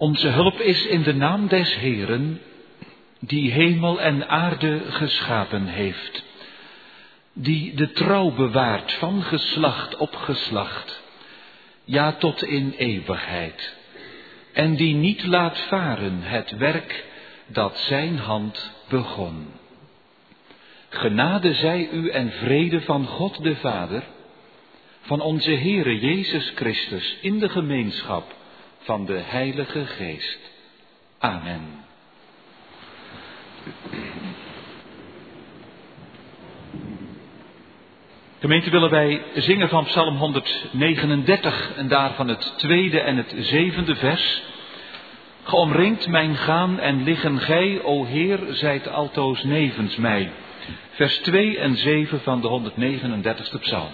Onze hulp is in de naam des Heeren, die hemel en aarde geschapen heeft, die de trouw bewaart van geslacht op geslacht, ja tot in eeuwigheid, en die niet laat varen het werk dat zijn hand begon. Genade zij u en vrede van God de Vader, van onze Heere Jezus Christus in de gemeenschap van de Heilige Geest. Amen. Gemeente, willen wij zingen van Psalm 139 en daarvan het 2e en het 7e vers. Geomringd mijn gaan en liggen gij, o Heer, zijt altoos nevens mij. Vers 2 en 7 van de 139e psalm.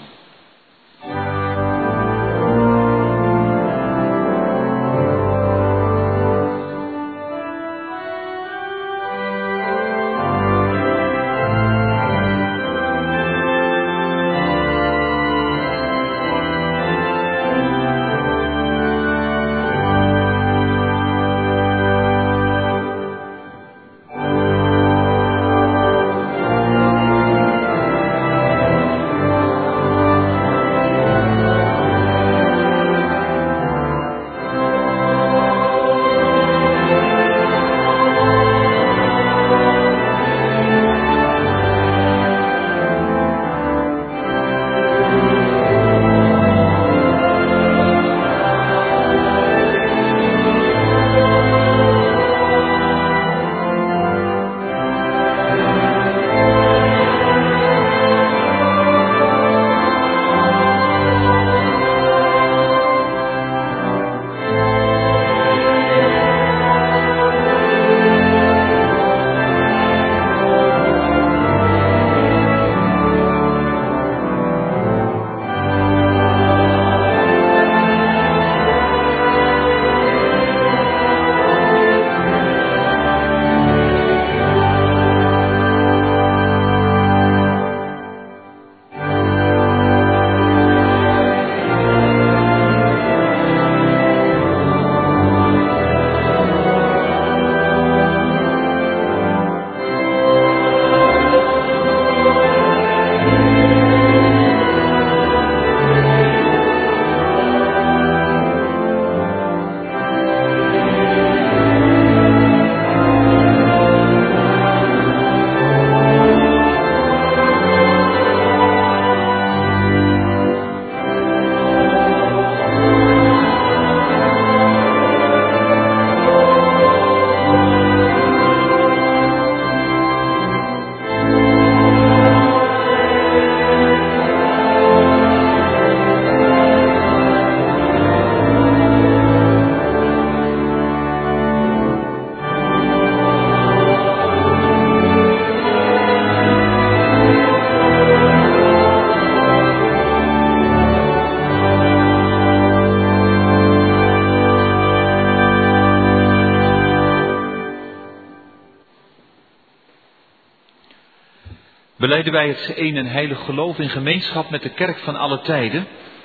Belijden wij het één en heilig geloof in gemeenschap met de kerk van alle tijden.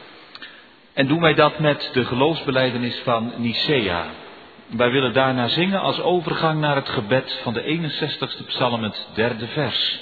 En doen wij dat met de geloofsbelijdenis van Nicea. Wij willen daarna zingen als overgang naar het gebed van de 61ste psalm, het 3e vers.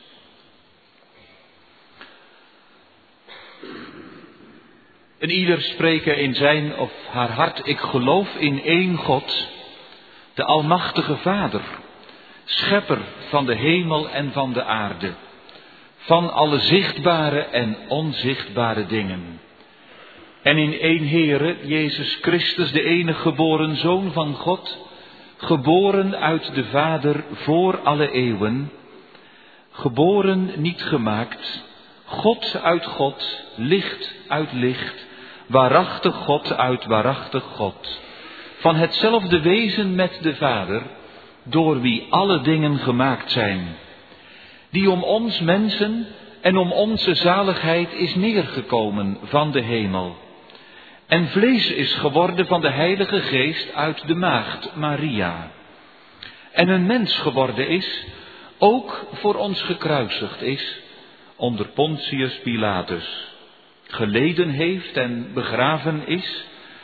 En ieder spreken in zijn of haar hart: ik geloof in één God, de almachtige Vader, schepper van de hemel en van de aarde, van alle zichtbare en onzichtbare dingen. En in één Heere, Jezus Christus, de enige geboren Zoon van God, geboren uit de Vader voor alle eeuwen, geboren niet gemaakt, God uit God, licht uit licht, waarachtig God uit waarachtig God, van hetzelfde wezen met de Vader, door wie alle dingen gemaakt zijn, die om ons mensen en om onze zaligheid is neergekomen van de hemel, en vlees is geworden van de Heilige Geest uit de maagd Maria, en een mens geworden is, ook voor ons gekruisigd is, onder Pontius Pilatus, geleden heeft en begraven is,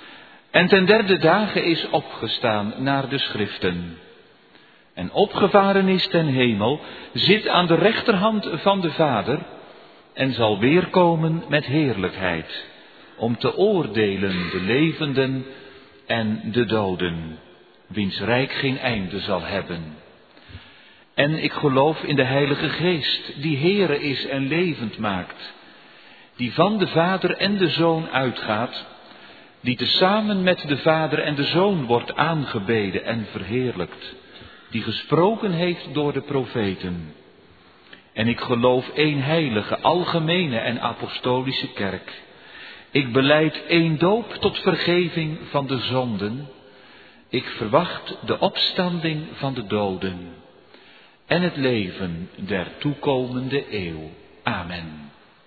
En ten derde dage is opgestaan naar de schriften. En opgevaren is ten hemel, zit aan de rechterhand van de Vader en zal weerkomen met heerlijkheid, om te oordelen de levenden en de doden, wiens rijk geen einde zal hebben. En ik geloof in de Heilige Geest, die Heere is en levend maakt, die van de Vader en de Zoon uitgaat, die tezamen met de Vader en de Zoon wordt aangebeden en verheerlijkt, die gesproken heeft door de profeten. En ik geloof één heilige, algemene en apostolische kerk. Ik belijd één doop tot vergeving van de zonden. Ik verwacht de opstanding van de doden en het leven der toekomende eeuw. Amen.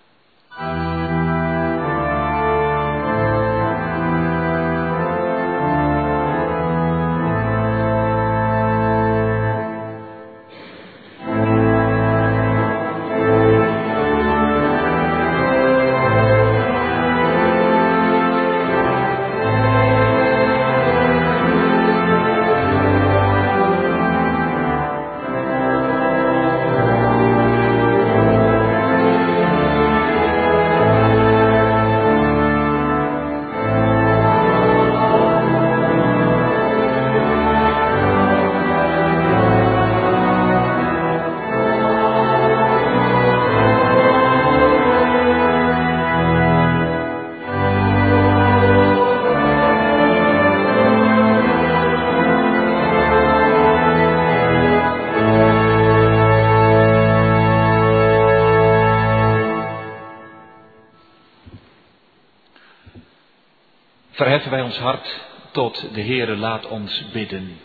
Verheffen wij ons hart tot de Heere, laat ons bidden.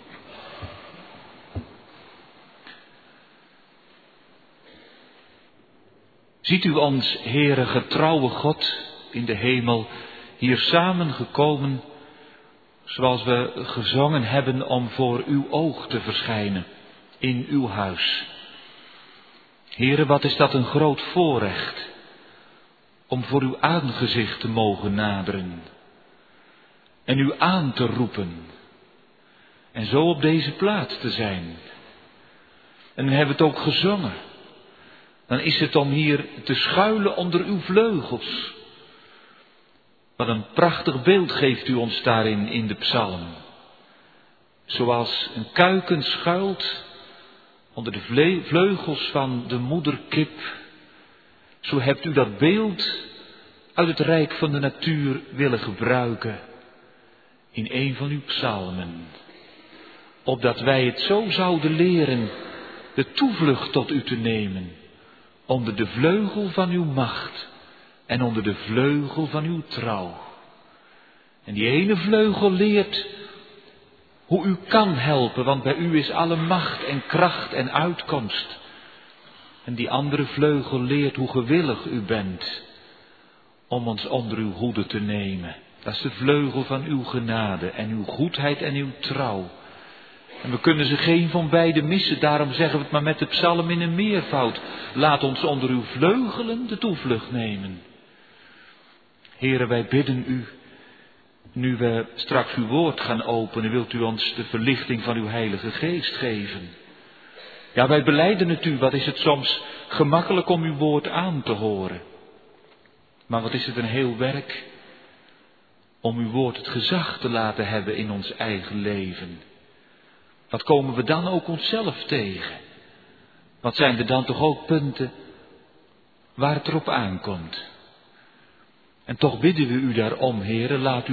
Ziet u ons, Heere, getrouwe God in de hemel, hier samengekomen, zoals we gezongen hebben, om voor uw oog te verschijnen in uw huis. Heere, wat is dat een groot voorrecht, om voor uw aangezicht te mogen naderen en u aan te roepen en zo op deze plaats te zijn. En we hebben het ook gezongen. Dan is het om hier te schuilen onder uw vleugels. Wat een prachtig beeld geeft u ons daarin in de psalm. Zoals een kuiken schuilt onder de vleugels van de moederkip, zo hebt u dat beeld uit het rijk van de natuur willen gebruiken in een van uw psalmen. Opdat wij het zo zouden leren de toevlucht tot u te nemen, onder de vleugel van uw macht en onder de vleugel van uw trouw. En die ene vleugel leert hoe u kan helpen, want bij u is alle macht en kracht en uitkomst. En die andere vleugel leert hoe gewillig u bent om ons onder uw hoede te nemen. Dat is de vleugel van uw genade en uw goedheid en uw trouw. En we kunnen ze geen van beide missen, daarom zeggen we het maar met de psalm in een meervoud. Laat ons onder uw vleugelen de toevlucht nemen. Here, wij bidden u, nu we straks uw woord gaan openen, wilt u ons de verlichting van uw Heilige Geest geven. Ja, wij belijden het u, wat is het soms gemakkelijk om uw woord aan te horen. Maar wat is het een heel werk om uw woord het gezag te laten hebben in ons eigen leven. Wat komen we dan ook onszelf tegen? Wat zijn er dan toch ook punten waar het erop aankomt? En toch bidden we u daarom, Heere, laten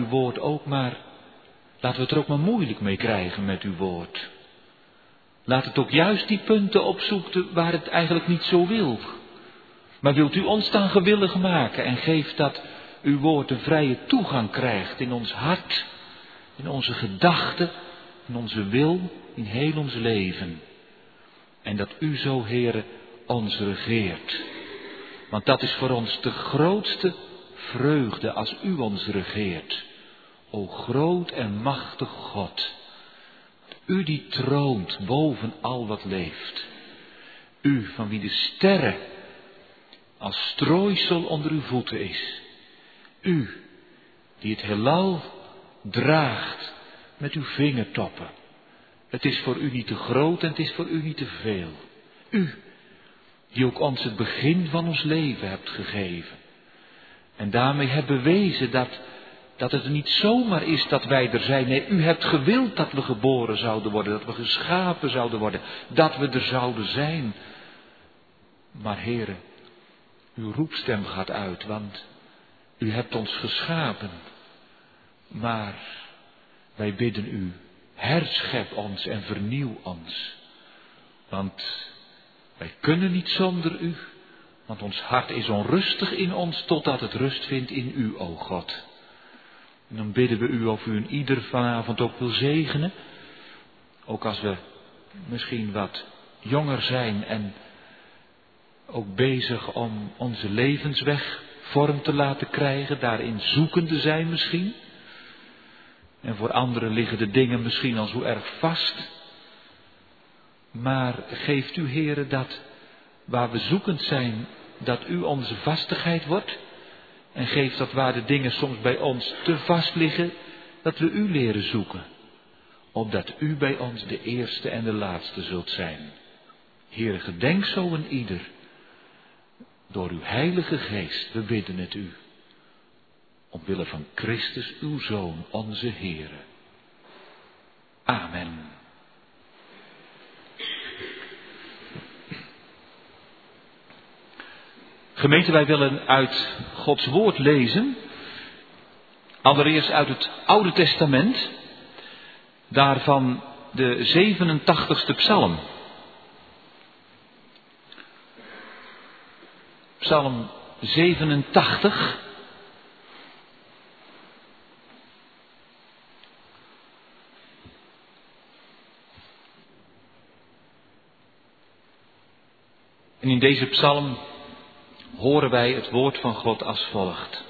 we het er ook maar moeilijk mee krijgen met uw woord. Laat het ook juist die punten opzoeken waar het eigenlijk niet zo wil. Maar wilt u ons dan gewillig maken en geeft dat uw woord een vrije toegang krijgt in ons hart, in onze gedachten, in onze wil, in heel ons leven. En dat u zo, Heere, ons regeert. Want dat is voor ons de grootste vreugde als u ons regeert. O groot en machtig God. U die troont boven al wat leeft. U van wie de sterren als strooisel onder uw voeten is. U die het heelal draagt met uw vingertoppen. Het is voor u niet te groot en het is voor u niet te veel. U, die ook ons het begin van ons leven hebt gegeven. En daarmee hebt bewezen dat het niet zomaar is dat wij er zijn. Nee, u hebt gewild dat we geboren zouden worden, dat we geschapen zouden worden, dat we er zouden zijn. Maar Heere, uw roepstem gaat uit, want u hebt ons geschapen. Maar wij bidden u, herschep ons en vernieuw ons. Want wij kunnen niet zonder u, want ons hart is onrustig in ons totdat het rust vindt in u, o God. En dan bidden we u of u een ieder vanavond ook wil zegenen. Ook als we misschien wat jonger zijn en ook bezig om onze levensweg vorm te laten krijgen, daarin zoekende zijn misschien. En voor anderen liggen de dingen misschien al zo erg vast. Maar geeft u, Heere, dat waar we zoekend zijn, dat u onze vastigheid wordt. En geeft dat waar de dingen soms bij ons te vast liggen, dat we u leren zoeken. Opdat u bij ons de eerste en de laatste zult zijn. Heere, gedenk zo een ieder. Door uw heilige geest, we bidden het u. Omwille van Christus, uw Zoon, onze Heere. Amen. Gemeente, wij willen uit Gods woord lezen. Allereerst uit het Oude Testament. Daarvan de 87ste psalm. Psalm 87. En in deze psalm horen wij het woord van God als volgt.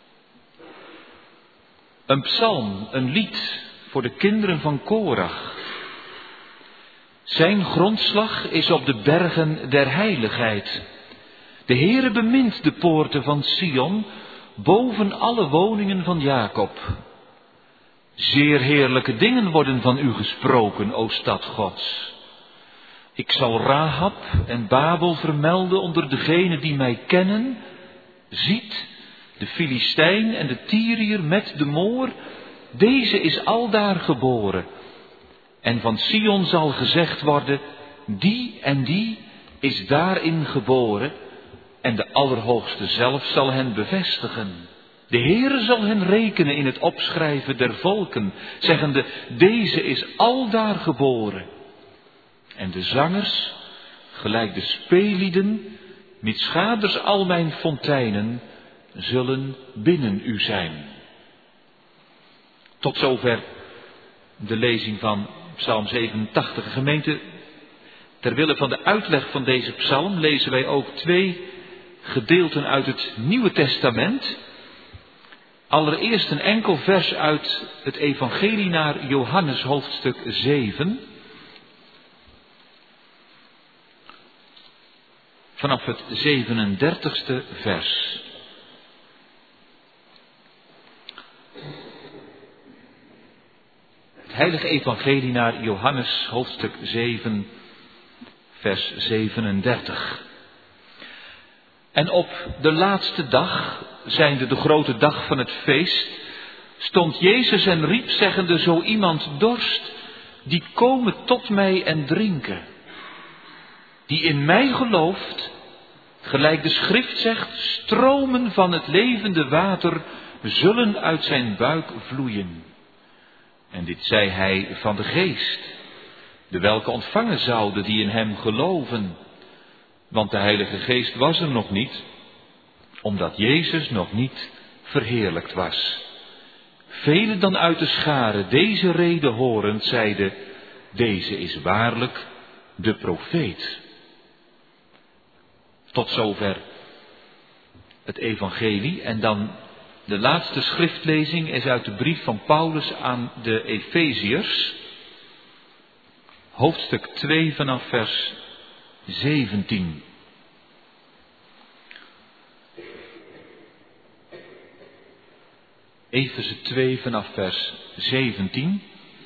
Een psalm, een lied voor de kinderen van Korach. Zijn grondslag is op de bergen der heiligheid. De Heere bemint de poorten van Sion boven alle woningen van Jacob. Zeer heerlijke dingen worden van u gesproken, o stad Gods. Ik zal Rahab en Babel vermelden onder degenen die mij kennen. Ziet, de Filistijn en de Tyriër met de Moor, deze is aldaar geboren. En van Sion zal gezegd worden, die en die is daarin geboren. En de Allerhoogste zelf zal hen bevestigen. De Heere zal hen rekenen in het opschrijven der volken, zeggende, deze is aldaar geboren. En de zangers, gelijk de speellieden, mitschaders al mijn fonteinen, zullen binnen u zijn. Tot zover de lezing van Psalm 87. Gemeente, ter wille van de uitleg van deze psalm lezen wij ook 2 gedeelten uit het Nieuwe Testament. Allereerst een enkel vers uit het Evangelie naar Johannes hoofdstuk 7. Vanaf het 37ste vers. Het heilige Evangelie naar Johannes hoofdstuk 7, vers 37. En op de laatste dag, zijnde de grote dag van het feest, stond Jezus en riep zeggende, zo iemand dorst, die komen tot mij en drinken. Die in mij gelooft, gelijk de schrift zegt, stromen van het levende water zullen uit zijn buik vloeien. En dit zei hij van de geest, de welke ontvangen zouden die in hem geloven. Want de Heilige Geest was er nog niet, omdat Jezus nog niet verheerlijkt was. Velen dan uit de schare deze rede horend zeiden, deze is waarlijk de profeet. Tot zover het evangelie. En dan de laatste schriftlezing is uit de brief van Paulus aan de Efeziërs. Hoofdstuk 2 vanaf vers 17. Efeze 2 vanaf vers 17.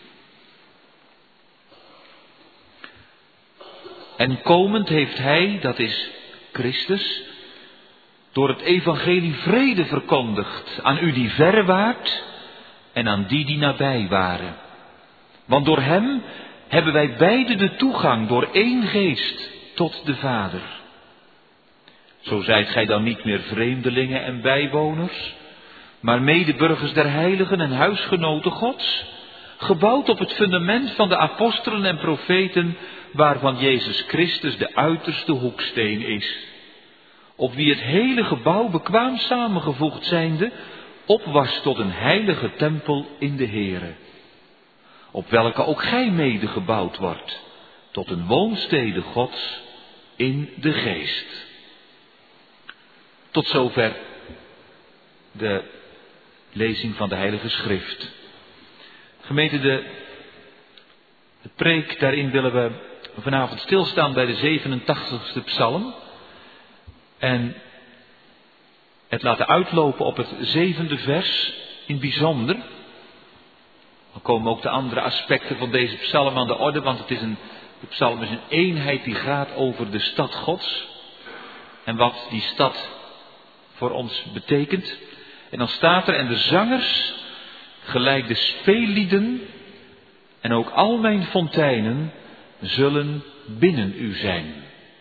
En komend heeft hij, dat is Christus, door het evangelie vrede verkondigd aan u die verre waart en aan die nabij waren. Want door hem hebben wij beide de toegang door één geest tot de Vader. Zo zijt gij dan niet meer vreemdelingen en bijwoners, maar medeburgers der heiligen en huisgenoten Gods, gebouwd op het fundament van de apostelen en profeten, waarvan Jezus Christus de uiterste hoeksteen is, op wie het hele gebouw bekwaam samengevoegd zijnde, op was tot een heilige tempel in de Here, op welke ook gij mede gebouwd wordt, tot een woonstede Gods in de geest. Tot zover de lezing van de Heilige Schrift. Gemeente, de preek, daarin willen we vanavond stilstaan bij de 87ste psalm. En het laten uitlopen op het 7e vers in het bijzonder. Dan komen ook de andere aspecten van deze psalm aan de orde, want de psalm is een eenheid die gaat over de stad Gods. En wat die stad voor ons betekent. En dan staat er, en de zangers, gelijk de speellieden, en ook al mijn fonteinen, zullen binnen u zijn.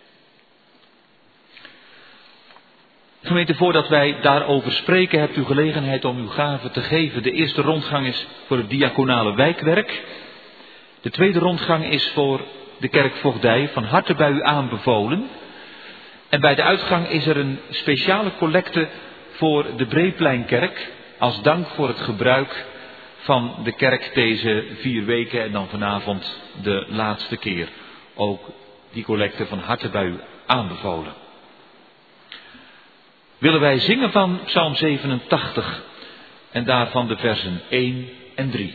Gemeente, voordat wij daarover spreken, hebt u gelegenheid om uw gaven te geven. De eerste rondgang is voor het diaconale wijkwerk. De tweede rondgang is voor de kerkvoogdij, van harte bij u aanbevolen. En bij de uitgang is er een speciale collecte voor de Breepleinkerk, als dank voor het gebruik van de kerk deze 4 weken en dan vanavond de laatste keer. Ook die collecte van harte bij u aanbevolen. Willen wij zingen van Psalm 87 en daarvan de versen 1 en 3.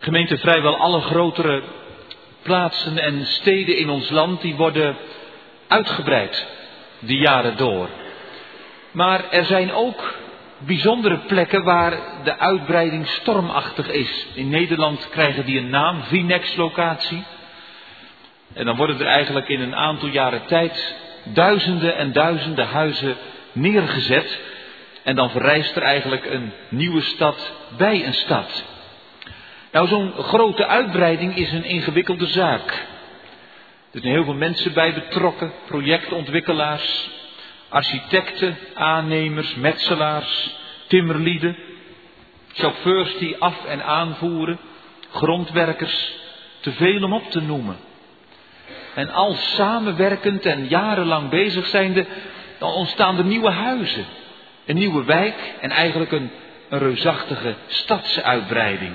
Gemeente, vrijwel alle grotere plaatsen en steden in ons land, die worden uitgebreid de jaren door. Maar er zijn ook bijzondere plekken waar de uitbreiding stormachtig is. In Nederland krijgen die een naam, Vinex-locatie. En dan worden er eigenlijk in een aantal jaren tijd duizenden en duizenden huizen neergezet. En dan verrijst er eigenlijk een nieuwe stad bij een stad. Nou, zo'n grote uitbreiding is een ingewikkelde zaak. Er zijn heel veel mensen bij betrokken, projectontwikkelaars, architecten, aannemers, metselaars, timmerlieden, chauffeurs die af- en aanvoeren, grondwerkers, te veel om op te noemen. En al samenwerkend en jarenlang bezig zijnde, dan ontstaan er nieuwe huizen, een nieuwe wijk en eigenlijk een reusachtige stadsuitbreiding.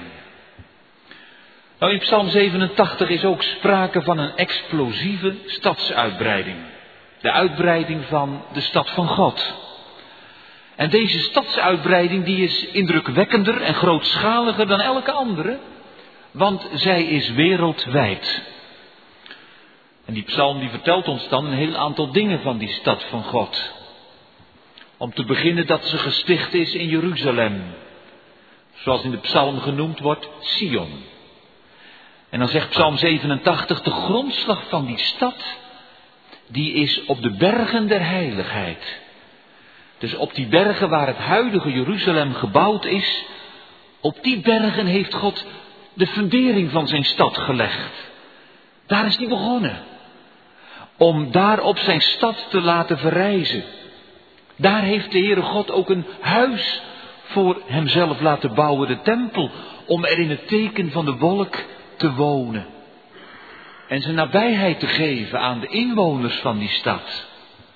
Nou, in Psalm 87 is ook sprake van een explosieve stadsuitbreiding. De uitbreiding van de stad van God. En deze stadsuitbreiding die is indrukwekkender en grootschaliger dan elke andere, want zij is wereldwijd. En die psalm die vertelt ons dan een heel aantal dingen van die stad van God. Om te beginnen dat ze gesticht is in Jeruzalem. Zoals in de psalm genoemd wordt, Sion. En dan zegt Psalm 87, de grondslag van die stad, die is op de bergen der heiligheid. Dus op die bergen waar het huidige Jeruzalem gebouwd is, op die bergen heeft God de fundering van zijn stad gelegd. Daar is die begonnen. Om daarop zijn stad te laten verrijzen. Daar heeft de Heere God ook een huis voor hemzelf laten bouwen, de tempel, om er in het teken van de wolk te wonen. En zijn nabijheid te geven aan de inwoners van die stad.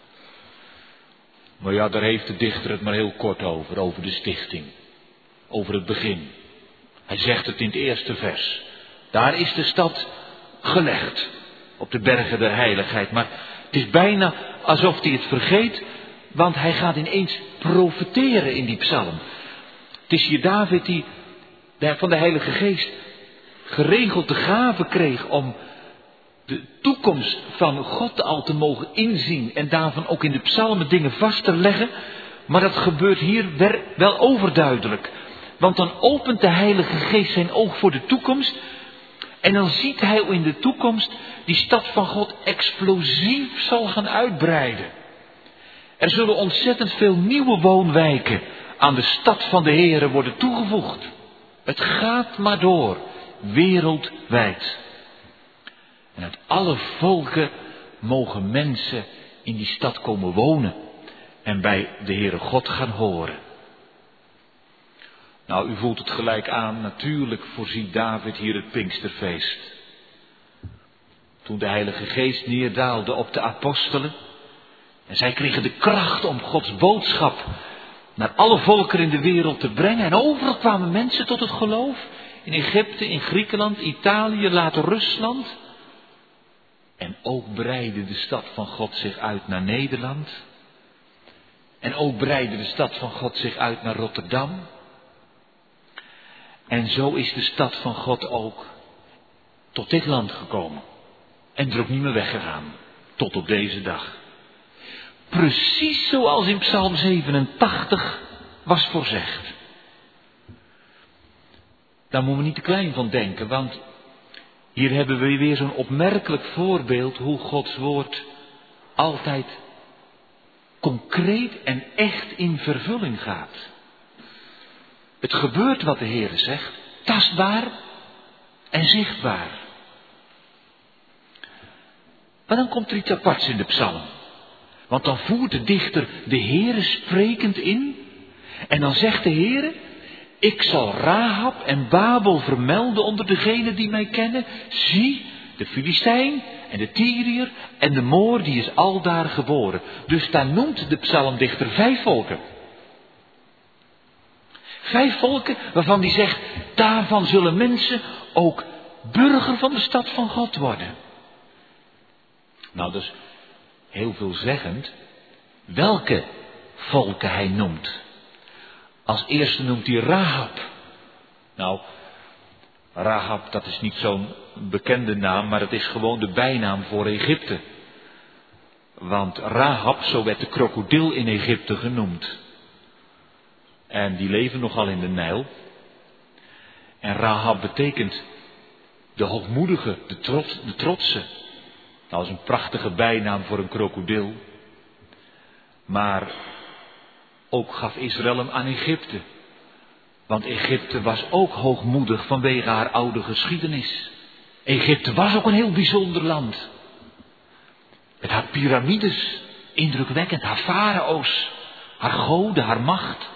Maar ja, daar heeft de dichter het maar heel kort over de stichting. Over het begin. Hij zegt het in het eerste vers. Daar is de stad gelegd. Op de bergen der heiligheid. Maar het is bijna alsof hij het vergeet. Want hij gaat ineens profeteren in die psalm. Het is hier David die van de Heilige Geest geregeld de gave kreeg om de toekomst van God al te mogen inzien en daarvan ook in de psalmen dingen vast te leggen. Maar dat gebeurt hier wel overduidelijk. Want dan opent de Heilige Geest zijn oog voor de toekomst. En dan ziet hij in de toekomst die stad van God explosief zal gaan uitbreiden. Er zullen ontzettend veel nieuwe woonwijken aan de stad van de Heere worden toegevoegd. Het gaat maar door, wereldwijd. En uit alle volken mogen mensen in die stad komen wonen en bij de Heere God gaan horen. Nou, u voelt het gelijk aan, natuurlijk voorziet David hier het Pinksterfeest. Toen de Heilige Geest neerdaalde op de apostelen en zij kregen de kracht om Gods boodschap naar alle volken in de wereld te brengen. En overal kwamen mensen tot het geloof. In Egypte, in Griekenland, Italië, later Rusland. En ook breidde de stad van God zich uit naar Nederland. En ook breidde de stad van God zich uit naar Rotterdam. En zo is de stad van God ook tot dit land gekomen. En er ook niet meer weggegaan. Tot op deze dag. Precies zoals in Psalm 87 was voorzegd. Daar moeten we niet te klein van denken, want hier hebben we weer zo'n opmerkelijk voorbeeld hoe Gods woord altijd concreet en echt in vervulling gaat. Het gebeurt wat de Heere zegt, tastbaar en zichtbaar. Maar dan komt er iets aparts in de psalm. Want dan voert de dichter de Heere sprekend in. En dan zegt de Heere, ik zal Rahab en Babel vermelden onder degenen die mij kennen. Zie, de Filistijn en de Tyriër en de Moor, die is aldaar geboren. Dus daar noemt de psalmdichter 5 volken. 5 volken waarvan hij zegt, daarvan zullen mensen ook burger van de stad van God worden. Nou, dus heel veelzeggend welke volken hij noemt. Als eerste noemt hij Rahab. Nou, Rahab, dat is niet zo'n bekende naam, maar het is gewoon de bijnaam voor Egypte. Want Rahab, zo werd de krokodil in Egypte genoemd. En die leven nogal in de Nijl. En Rahab betekent de hoogmoedige, de trotse. Dat is een prachtige bijnaam voor een krokodil. Maar ook gaf Israël hem aan Egypte. Want Egypte was ook hoogmoedig vanwege haar oude geschiedenis. Egypte was ook een heel bijzonder land. Met haar piramides, indrukwekkend, haar farao's, haar goden, haar macht.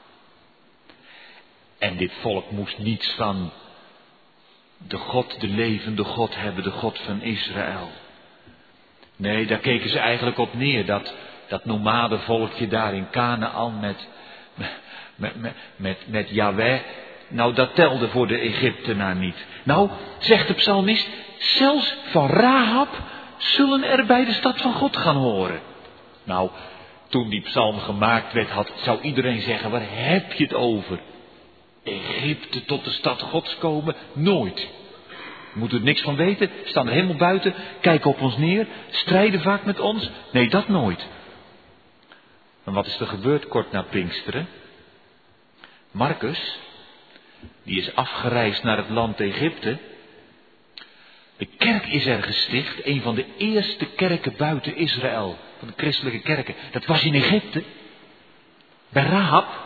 En dit volk moest niets van de God, de levende God hebben, de God van Israël. Nee, daar keken ze eigenlijk op neer, dat nomadenvolkje daar in Kanaan met Yahweh. Nou, dat telde voor de Egyptenaar niet. Nou, zegt de psalmist, zelfs van Rahab zullen er bij de stad van God gaan horen. Nou, toen die psalm gemaakt werd, zou iedereen zeggen, waar heb je het over? Egypte tot de stad Gods komen? Nooit. We moeten er niks van weten, staan er helemaal buiten, kijken op ons neer, strijden vaak met ons. Nee, dat nooit. En wat is er gebeurd kort na Pinksteren? Marcus, die is afgereisd naar het land Egypte. De kerk is er gesticht, een van de eerste kerken buiten Israël, van de christelijke kerken. Dat was in Egypte, bij Rahab.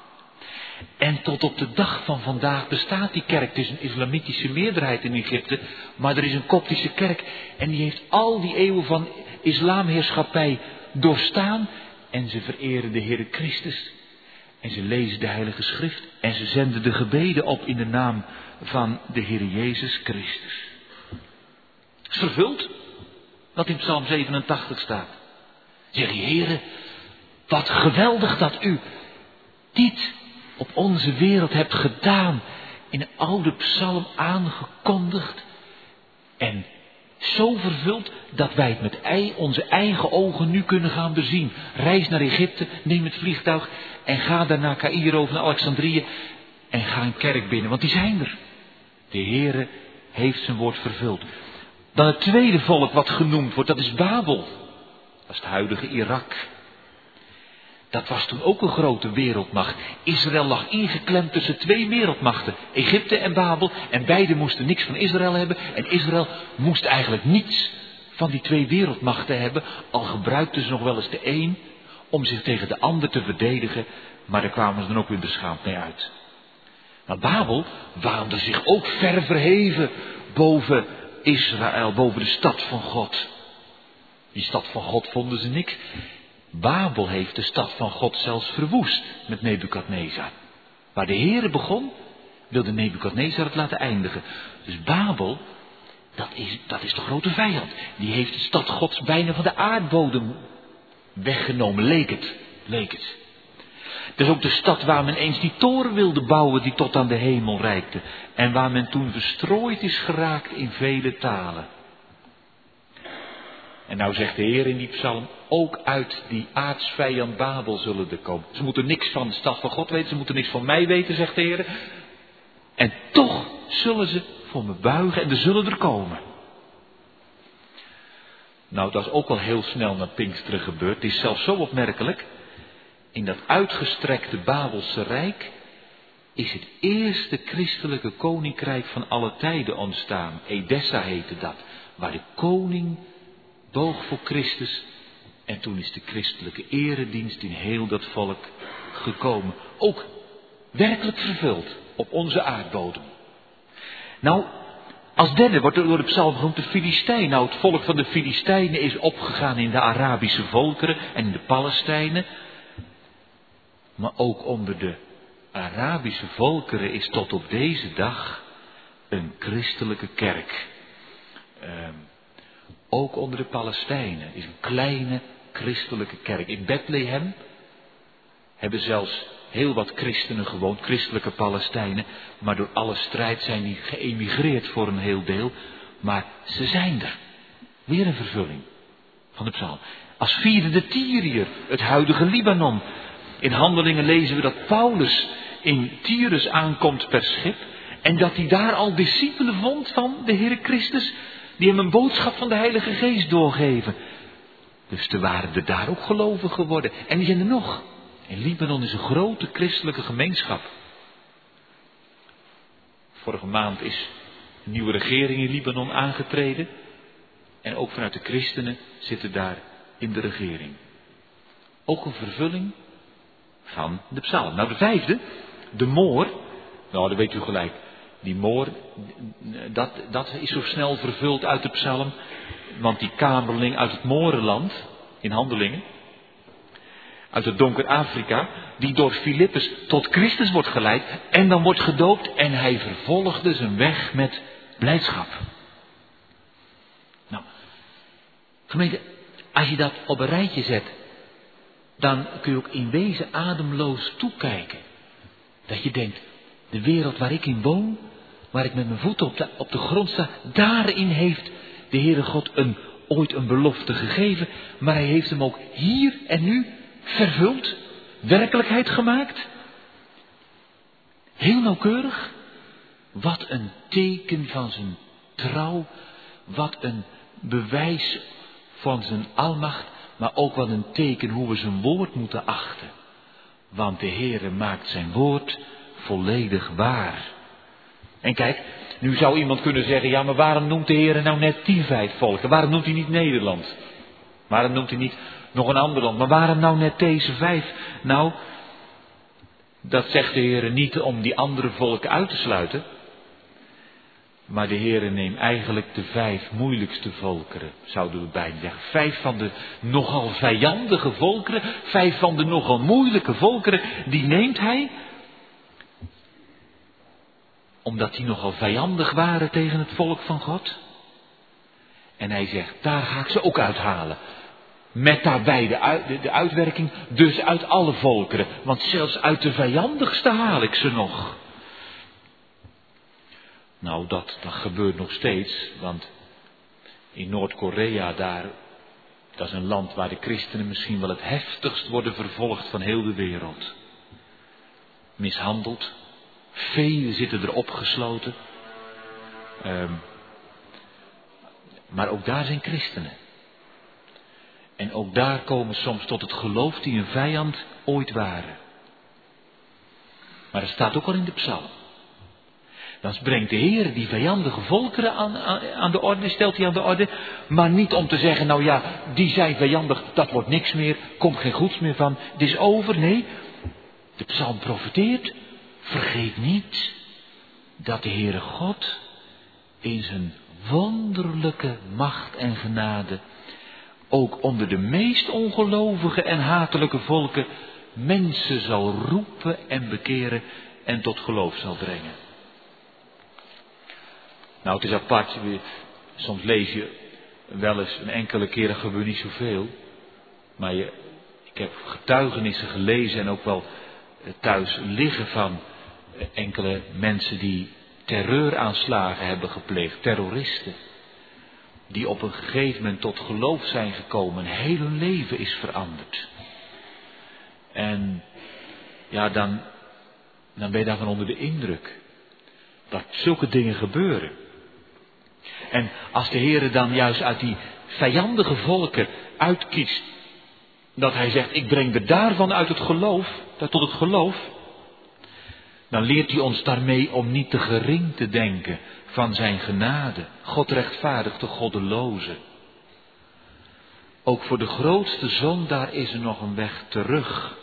En tot op de dag van vandaag bestaat die kerk. Het is een islamitische meerderheid in Egypte, maar er is een koptische kerk. En die heeft al die eeuwen van islamheerschappij doorstaan. En ze vereren de Heere Christus. En ze lezen de Heilige Schrift. En ze zenden de gebeden op in de naam van de Heere Jezus Christus. Het is vervuld wat in Psalm 87 staat. Zeg je, Heere, wat geweldig dat u dit op onze wereld hebt gedaan. In een oude psalm aangekondigd. En zo vervuld dat wij het met onze eigen ogen nu kunnen gaan bezien. Reis naar Egypte, neem het vliegtuig en ga daar naar Caïro of naar Alexandrië. En ga een kerk binnen, want die zijn er. De Heere heeft zijn woord vervuld. Dan het tweede volk wat genoemd wordt, dat is Babel. Dat is het huidige Irak. Dat was toen ook een grote wereldmacht. Israël lag ingeklemd tussen twee wereldmachten. Egypte en Babel. En beide moesten niks van Israël hebben. En Israël moest eigenlijk niets van die twee wereldmachten hebben. Al gebruikten ze nog wel eens de een om zich tegen de ander te verdedigen. Maar daar kwamen ze dan ook weer beschaamd mee uit. Maar Babel waande zich ook ver verheven boven Israël, boven de stad van God. Die stad van God vonden ze niks. Babel heeft de stad van God zelfs verwoest met Nebukadnezar. Waar de Heere begon, wilde Nebukadnezar het laten eindigen. Dus Babel, dat is de grote vijand. Die heeft de stad Gods bijna van de aardbodem weggenomen, leek het. Het is ook de stad waar men eens die toren wilde bouwen die tot aan de hemel reikte. En waar men toen verstrooid is geraakt in vele talen. En nou zegt de Heer in die psalm, ook uit die aardsvijand Babel zullen er komen. Ze moeten niks van de stad van God weten, ze moeten niks van mij weten, zegt de Heer. En toch zullen ze voor me buigen en er zullen er komen. Nou, dat is ook al heel snel na Pinksteren gebeurd. Het is zelfs zo opmerkelijk. In dat uitgestrekte Babelse Rijk is het eerste christelijke koninkrijk van alle tijden ontstaan. Edessa heette dat, waar de koning boog voor Christus. En toen is de christelijke eredienst in heel dat volk gekomen. Ook werkelijk vervuld op onze aardbodem. Nou, als derde wordt er door de psalm genoemd de Filistijn. Nou, het volk van de Filistijnen is opgegaan in de Arabische volkeren en in de Palestijnen. Maar ook onder de Arabische volkeren is tot op deze dag een christelijke kerk. Ook onder de Palestijnen is een kleine christelijke kerk. In Bethlehem hebben zelfs heel wat christenen gewoond, christelijke Palestijnen. Maar door alle strijd zijn die geëmigreerd voor een heel deel. Maar ze zijn er. Weer een vervulling van de psalm. Als vierde de Tyriër, het huidige Libanon. In Handelingen lezen we dat Paulus in Tyrus aankomt per schip. En dat hij daar al discipelen vond van de Heere Christus, die hem een boodschap van de Heilige Geest doorgeven. Dus er waren er daar ook gelovigen geworden. En die zijn er nog. In Libanon is een grote christelijke gemeenschap. Vorige maand is een nieuwe regering in Libanon aangetreden. En ook vanuit de christenen zitten daar in de regering. Ook een vervulling van de psalm. Nou, de vijfde, de moor. Nou, dat weet u gelijk. Die moor, dat is zo snel vervuld uit de psalm. Want die kamerling uit het Moorenland, in Handelingen, uit het donker Afrika, die door Filippus tot Christus wordt geleid en dan wordt gedoopt en hij vervolgde zijn weg met blijdschap. Nou, gemeente, als je dat op een rijtje zet, dan kun je ook in wezen ademloos toekijken. Dat je denkt, de wereld waar ik in woon, waar ik met mijn voeten op de grond sta, daarin heeft de Heere God ooit een belofte gegeven, maar hij heeft hem ook hier en nu vervuld, werkelijkheid gemaakt. Heel nauwkeurig. Wat een teken van zijn trouw, wat een bewijs van zijn almacht, maar ook wat een teken hoe we zijn woord moeten achten. Want de Heere maakt zijn woord volledig waar. En kijk, nu zou iemand kunnen zeggen, ja, maar waarom noemt de Heere nou net die 5 volken? Waarom noemt hij niet Nederland? Waarom noemt hij niet nog een ander land? Maar waarom nou net deze 5? Nou, dat zegt de Heere niet om die andere volken uit te sluiten. Maar de Heere neemt eigenlijk de 5 moeilijkste volkeren, zouden we bijna zeggen. 5 van de nogal vijandige volkeren, 5 van de nogal moeilijke volkeren, die neemt hij, omdat die nogal vijandig waren tegen het volk van God. En hij zegt, daar ga ik ze ook uithalen. Met daarbij de uitwerking, dus uit alle volkeren. Want zelfs uit de vijandigste haal ik ze nog. Nou, dat gebeurt nog steeds. Want in Noord-Korea dat is een land waar de christenen misschien wel het heftigst worden vervolgd van heel de wereld. Mishandeld. Velen zitten er opgesloten. Maar ook daar zijn christenen. En ook daar komen soms tot het geloof die een vijand ooit waren. Maar dat staat ook al in de psalm. Dan brengt de Heer die vijandige volkeren aan de orde, stelt hij aan de orde. Maar niet om te zeggen, nou ja, die zijn vijandig, dat wordt niks meer, komt geen goeds meer van, het is over. Nee, de psalm profeteert. Vergeet niet dat de Heere God in zijn wonderlijke macht en genade ook onder de meest ongelovige en hatelijke volken mensen zal roepen en bekeren en tot geloof zal brengen. Nou, het is apart, soms lees je wel eens een enkele keer, dat gebeurt niet zoveel, maar ik heb getuigenissen gelezen en ook wel thuis liggen van enkele mensen die terreuraanslagen hebben gepleegd, terroristen. Die op een gegeven moment tot geloof zijn gekomen. Heel hun leven is veranderd. En ja, dan ben je daarvan onder de indruk. Dat zulke dingen gebeuren. En als de Heere dan juist uit die vijandige volken uitkiest. Dat hij zegt, ik breng er daarvan uit het geloof, tot het geloof. Dan leert hij ons daarmee om niet te gering te denken van zijn genade. God rechtvaardigt de goddeloze. Ook voor de grootste zondaar is er nog een weg terug.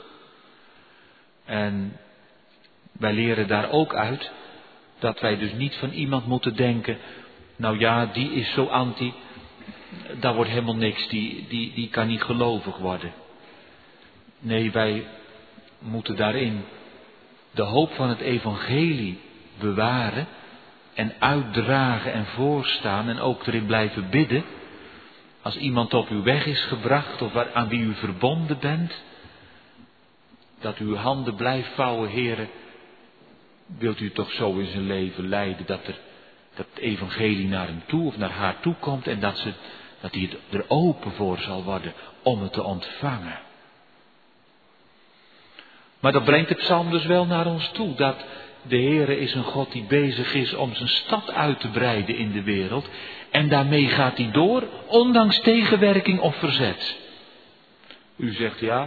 En wij leren daar ook uit dat wij dus niet van iemand moeten denken, nou ja, die is zo anti, daar wordt helemaal niks, die kan niet gelovig worden. Nee, wij moeten daarin de hoop van het evangelie bewaren en uitdragen en voorstaan en ook erin blijven bidden. Als iemand op uw weg is gebracht of aan wie u verbonden bent, dat u uw handen blijft vouwen, Heere, wilt u toch zo in zijn leven leiden dat het evangelie naar hem toe of naar haar toe komt en dat hij er open voor zal worden om het te ontvangen. Maar dat brengt de psalm dus wel naar ons toe, dat de Heere is een God die bezig is om zijn stad uit te breiden in de wereld. En daarmee gaat hij door, ondanks tegenwerking of verzet. U zegt ja.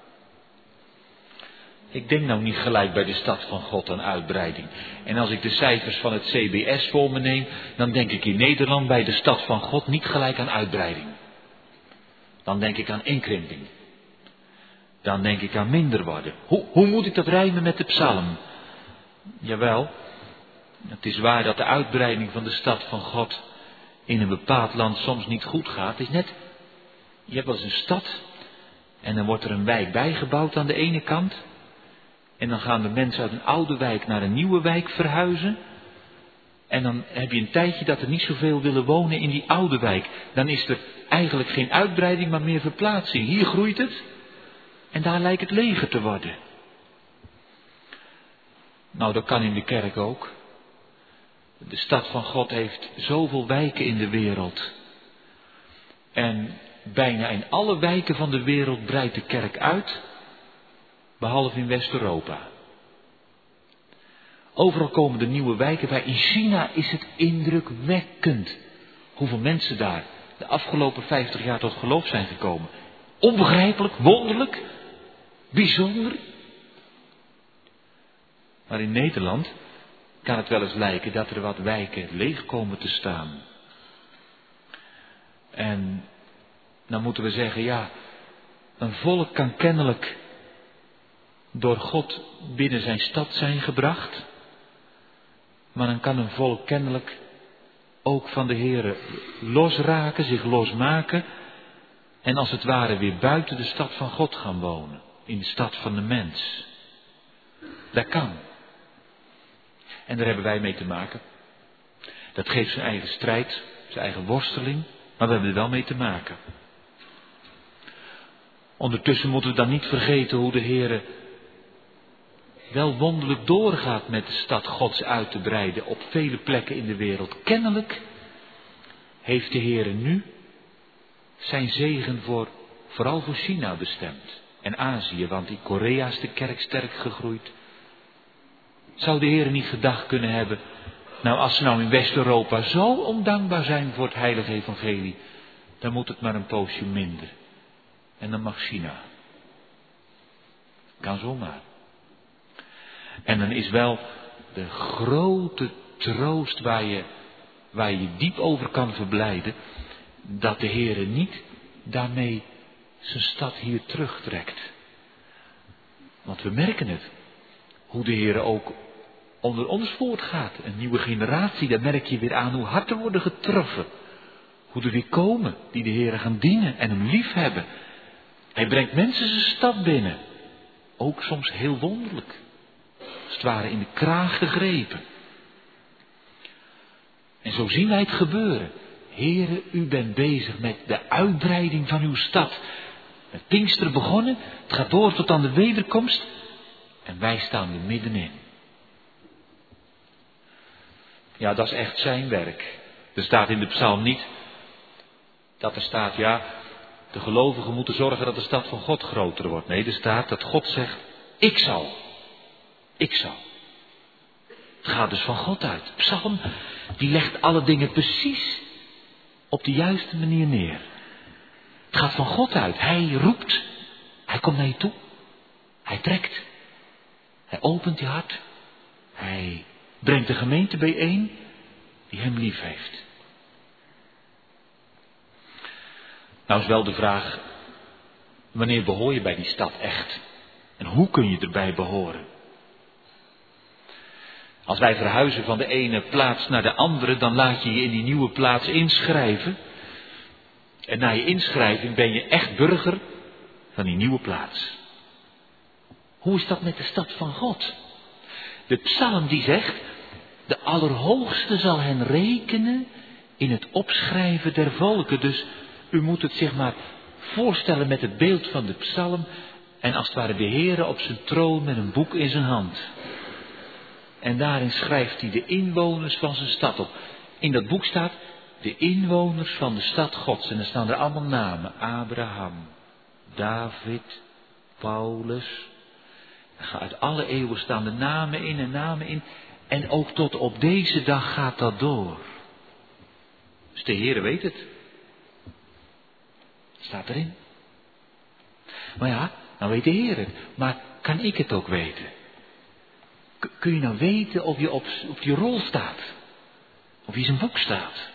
Ik denk nou niet gelijk bij de stad van God aan uitbreiding. En als ik de cijfers van het CBS voor me neem, dan denk ik in Nederland bij de stad van God niet gelijk aan uitbreiding. Dan denk ik aan inkrimping. Dan denk ik aan minder worden. Hoe moet ik dat rijmen met de psalm? Jawel, het is waar dat de uitbreiding van de stad van God in een bepaald land soms niet goed gaat. Het is net, je hebt wel eens een stad en dan wordt er een wijk bijgebouwd aan de ene kant. En dan gaan de mensen uit een oude wijk naar een nieuwe wijk verhuizen. En dan heb je een tijdje dat er niet zoveel willen wonen in die oude wijk. Dan is er eigenlijk geen uitbreiding, maar meer verplaatsing. Hier groeit het en daar lijkt het leger te worden. Nou, dat kan in de kerk ook. De stad van God heeft zoveel wijken in de wereld. En bijna in alle wijken van de wereld breidt de kerk uit. Behalve in West-Europa. Overal komen de nieuwe wijken bij. In China is het indrukwekkend hoeveel mensen daar de afgelopen 50 jaar tot geloof zijn gekomen. Onbegrijpelijk, wonderlijk, bijzonder. Maar in Nederland kan het wel eens lijken dat er wat wijken leeg komen te staan. En dan moeten we zeggen, ja, een volk kan kennelijk door God binnen zijn stad zijn gebracht. Maar dan kan een volk kennelijk ook van de Heere losraken, zich losmaken. En als het ware weer buiten de stad van God gaan wonen. In de stad van de mens. Dat kan. En daar hebben wij mee te maken. Dat geeft zijn eigen strijd, zijn eigen worsteling. Maar we hebben er wel mee te maken. Ondertussen moeten we dan niet vergeten hoe de Heere wel wonderlijk doorgaat met de stad Gods uit te breiden op vele plekken in de wereld. Kennelijk heeft de Heere nu zijn zegen vooral voor China bestemd. En Azië, want in Korea is de kerk sterk gegroeid. Zou de Heere niet gedacht kunnen hebben, nou als ze nou in West-Europa zo ondankbaar zijn voor het heilige evangelie, dan moet het maar een poosje minder. En dan mag China. Kan zomaar. En dan is wel de grote troost waar je diep over kan verblijden, dat de Heere niet daarmee zijn stad hier terugtrekt. Want we merken het. Hoe de Heere ook onder ons voortgaat. Een nieuwe generatie, daar merk je weer aan hoe harten worden getroffen. Hoe er weer komen die de Heere gaan dienen en hem lief hebben. Hij brengt mensen zijn stad binnen. Ook soms heel wonderlijk. Als het ware in de kraag gegrepen. En zo zien wij het gebeuren. Heere, u bent bezig met de uitbreiding van uw stad. Met Pinksteren begonnen, het gaat door tot aan de wederkomst. En wij staan er middenin. Ja, dat is echt zijn werk. Er staat in de psalm niet dat er staat, ja, de gelovigen moeten zorgen dat de stad van God groter wordt. Nee, er staat dat God zegt, ik zal. Ik zal. Het gaat dus van God uit. De psalm, die legt alle dingen precies op de juiste manier neer. Het gaat van God uit. Hij roept. Hij komt naar je toe. Hij trekt. Hij opent je hart. Hij brengt de gemeente bijeen die hem lief heeft. Nou is wel de vraag, wanneer behoor je bij die stad echt? En hoe kun je erbij behoren? Als wij verhuizen van de ene plaats naar de andere, dan laat je je in die nieuwe plaats inschrijven. En na je inschrijving ben je echt burger van die nieuwe plaats. Hoe is dat met de stad van God? De psalm die zegt, de Allerhoogste zal hen rekenen in het opschrijven der volken. Dus u moet het zich maar voorstellen met het beeld van de psalm. En als het ware de Heere op zijn troon met een boek in zijn hand. En daarin schrijft hij de inwoners van zijn stad op. In dat boek staat de inwoners van de stad Gods. En dan staan er allemaal namen. Abraham, David, Paulus. Uit alle eeuwen staan de namen in en namen in. En ook tot op deze dag gaat dat door. Dus de Heere weet het. Staat erin. Maar ja, nou weet de Heer het. Maar kan ik het ook weten? Kun je nou weten of je op die rol staat? Of je in zijn boek staat?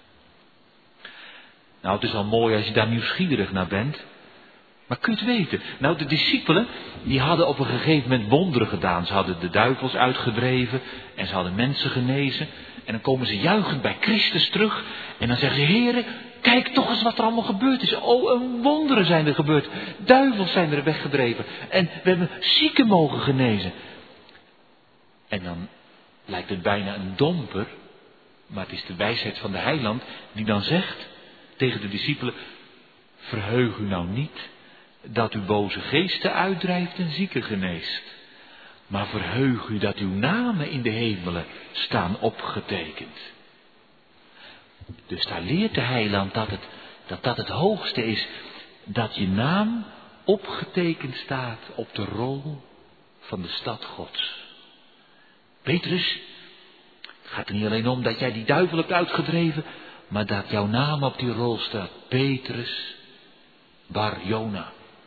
Nou, het is al mooi als je daar nieuwsgierig naar bent. Maar kun je het weten? Nou, de discipelen, die hadden op een gegeven moment wonderen gedaan. Ze hadden de duivels uitgedreven en ze hadden mensen genezen. En dan komen ze juichend bij Christus terug. En dan zeggen ze, Heere, kijk toch eens wat er allemaal gebeurd is. Oh, een wonderen zijn er gebeurd. Duivels zijn er weggedreven. En we hebben zieken mogen genezen. En dan lijkt het bijna een domper. Maar het is de wijsheid van de heiland die dan zegt tegen de discipelen, verheug u nou niet dat u boze geesten uitdrijft en zieken geneest. Maar verheug u dat uw namen in de hemelen staan opgetekend. Dus daar leert de heiland dat het hoogste is. Dat je naam opgetekend staat op de rol van de stad Gods. Petrus, het gaat er niet alleen om dat jij die duivel hebt uitgedreven, maar dat jouw naam op die rol staat. Petrus Bar Jona.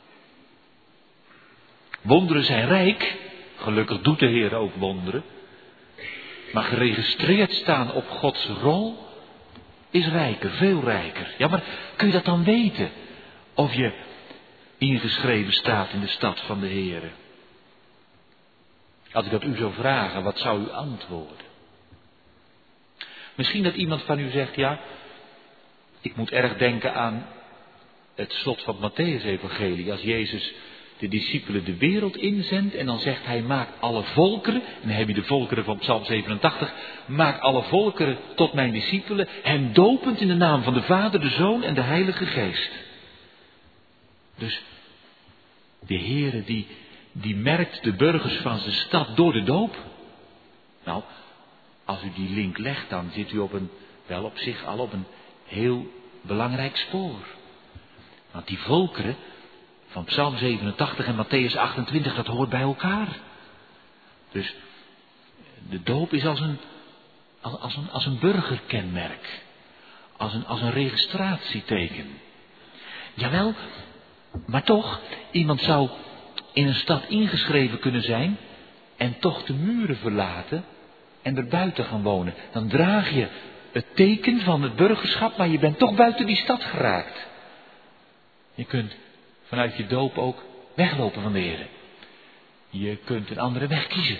Wonderen zijn rijk. Gelukkig doet de Heer ook wonderen. Maar geregistreerd staan op Gods rol is rijker, veel rijker. Ja, maar kun je dat dan weten? Of je ingeschreven staat in de stad van de Heer? Als ik dat u zou vragen, wat zou u antwoorden? Misschien dat iemand van u zegt, ja, ik moet erg denken aan het slot van het Mattheüs-evangelie. Als Jezus de discipelen de wereld inzendt en dan zegt hij, maak alle volkeren, en dan heb je de volkeren van Psalm 87, maak alle volkeren tot mijn discipelen, hen dopend in de naam van de Vader, de Zoon en de Heilige Geest. Dus de Heere die merkt de burgers van zijn stad door de doop. Nou, als u die link legt, dan zit u op zich al op een heel belangrijk spoor. Want die volkeren van Psalm 87 en Mattheüs 28, dat hoort bij elkaar. Dus de doop is als een burgerkenmerk. Als een registratieteken. Jawel, maar toch, iemand zou in een stad ingeschreven kunnen zijn en toch de muren verlaten en er buiten gaan wonen. Dan draag je het teken van het burgerschap, maar je bent toch buiten die stad geraakt. Je kunt vanuit je doop ook weglopen van de Heer. Je kunt een andere weg kiezen.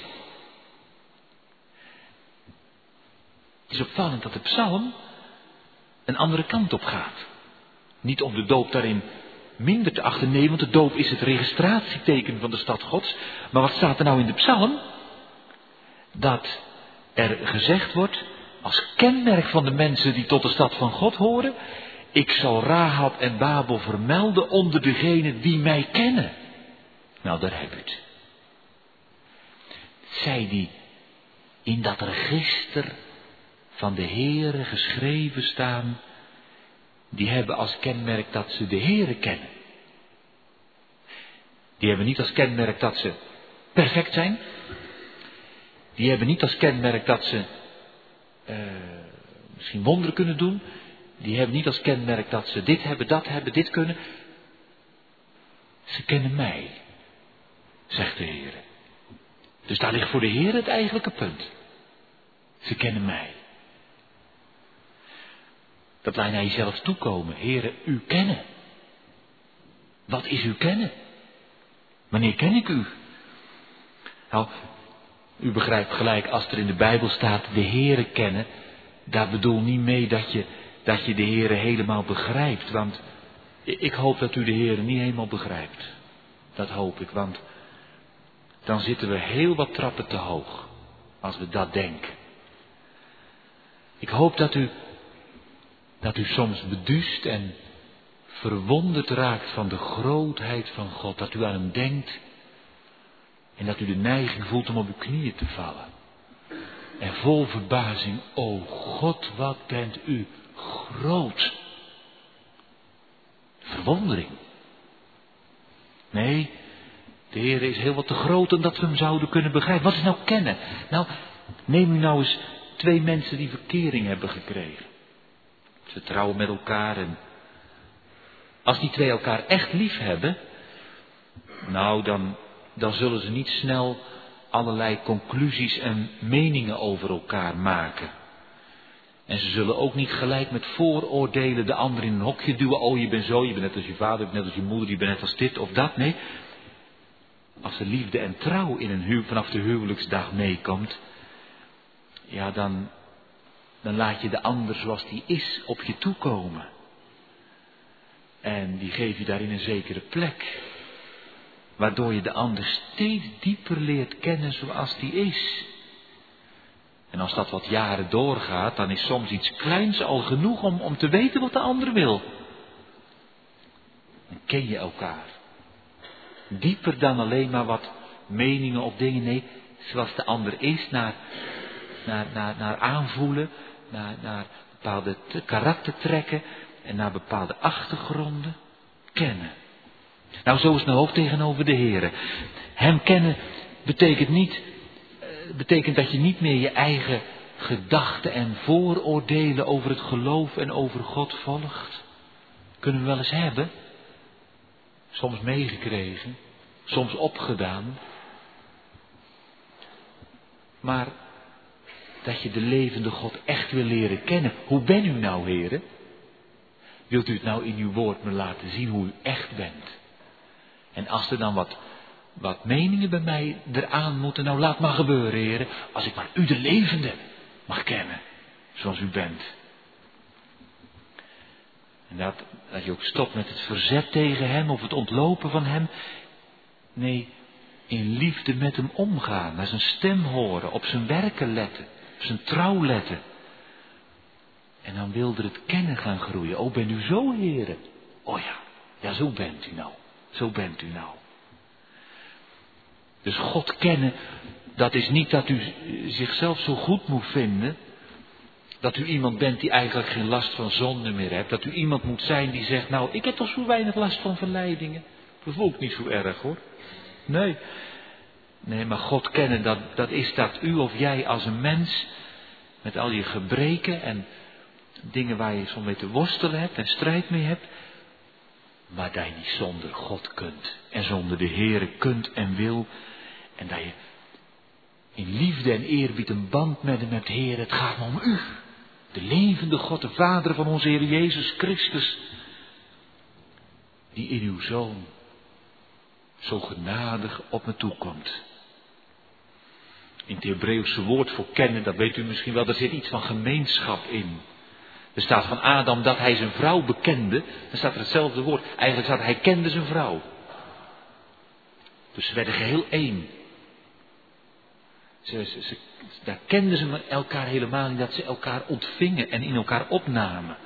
Het is opvallend dat de psalm een andere kant op gaat. Niet om de doop daarin minder te achten, nee, want de doop is het registratieteken van de stad Gods. Maar wat staat er nou in de psalm? Dat er gezegd wordt, als kenmerk van de mensen die tot de stad van God horen, ik zal Rahab en Babel vermelden onder degenen die mij kennen. Nou, daar heb je het. Zij die in dat register van de Heere geschreven staan, die hebben als kenmerk dat ze de Heere kennen. Die hebben niet als kenmerk dat ze perfect zijn. Die hebben niet als kenmerk dat ze misschien wonderen kunnen doen. Die hebben niet als kenmerk dat ze dit hebben, dat hebben, dit kunnen. Ze kennen mij, zegt de Heer. Dus daar ligt voor de Heer het eigenlijke punt. Ze kennen mij. Dat laat je naar jezelf toekomen. Heere, u kennen. Wat is u kennen? Wanneer ken ik u? Nou, u begrijpt gelijk, als er in de Bijbel staat de Heere kennen, daar bedoel niet mee dat je de Heere helemaal begrijpt. Want ik hoop dat u de Heere niet helemaal begrijpt. Dat hoop ik, want dan zitten we heel wat trappen te hoog. Als we dat denken. Ik hoop dat u soms beduust en verwonderd raakt van de grootheid van God. Dat u aan hem denkt. En dat u de neiging voelt om op uw knieën te vallen. En vol verbazing, o God, wat bent u groot. Verwondering. Nee, De Heer is heel wat te groot dan dat we hem zouden kunnen begrijpen. Wat is nou kennen? Nou, neem u nou eens 2 mensen die verkering hebben gekregen. Ze trouwen met elkaar en als die 2 elkaar echt lief hebben, nou dan zullen ze niet snel allerlei conclusies en meningen over elkaar maken. En ze zullen ook niet gelijk met vooroordelen de ander in een hokje duwen. Oh, je bent zo, je bent net als je vader, je bent net als je moeder, je bent net als dit of dat. Nee, als er liefde en trouw in vanaf de huwelijksdag meekomt, ja dan laat je de ander zoals die is op je toekomen. En die geef je daarin een zekere plek. Waardoor je de ander steeds dieper leert kennen zoals die is. En als dat wat jaren doorgaat, dan is soms iets kleins al genoeg om te weten wat de ander wil. Dan ken je elkaar. Dieper dan alleen maar wat meningen of dingen. Nee, zoals de ander is, naar aanvoelen, naar bepaalde karaktertrekken en naar bepaalde achtergronden. Kennen. Nou, zo is het nou ook tegenover de Heere. Hem kennen betekent dat je niet meer je eigen gedachten en vooroordelen over het geloof en over God volgt. Kunnen we wel eens hebben. Soms meegekregen, soms opgedaan. Maar dat je de levende God echt wil leren kennen. Hoe ben u nou, Heere? Wilt u het nou in uw woord me laten zien hoe u echt bent? En als er dan wat meningen bij mij eraan moeten, nou laat maar gebeuren, Heere. Als ik maar u de levende mag kennen, zoals u bent. En dat je ook stopt met het verzet tegen hem of het ontlopen van hem. Nee, in liefde met hem omgaan, naar zijn stem horen, op zijn werken letten, op zijn trouw letten. En dan wilde het kennen gaan groeien. Oh, bent u zo, Heere? Oh ja, zo bent u nou. Zo bent u nou. Dus God kennen, dat is niet dat u zichzelf zo goed moet vinden. Dat u iemand bent die eigenlijk geen last van zonde meer hebt. Dat u iemand moet zijn die zegt, nou, ik heb toch zo weinig last van verleidingen. Dat is ook niet zo erg, hoor. Nee, maar God kennen, dat is dat u of jij als een mens, met al je gebreken en dingen waar je soms mee te worstelen hebt en strijd mee hebt, maar dat je niet zonder God kunt. En zonder de Heere kunt en wil. En dat je in liefde en eerbied een band met hem hebt, Heer, het gaat me om u. De levende God, de Vader van onze Heer Jezus Christus. Die in uw Zoon zo genadig op me toekomt. In het Hebreeuwse woord voor kennen, dat weet u misschien wel, daar zit iets van gemeenschap in. Er staat van Adam dat hij zijn vrouw bekende. Dan staat er hetzelfde woord. Eigenlijk staat hij kende zijn vrouw. Dus ze werden geheel één. Daar kenden ze elkaar helemaal niet. Dat ze elkaar ontvingen en in elkaar opnamen.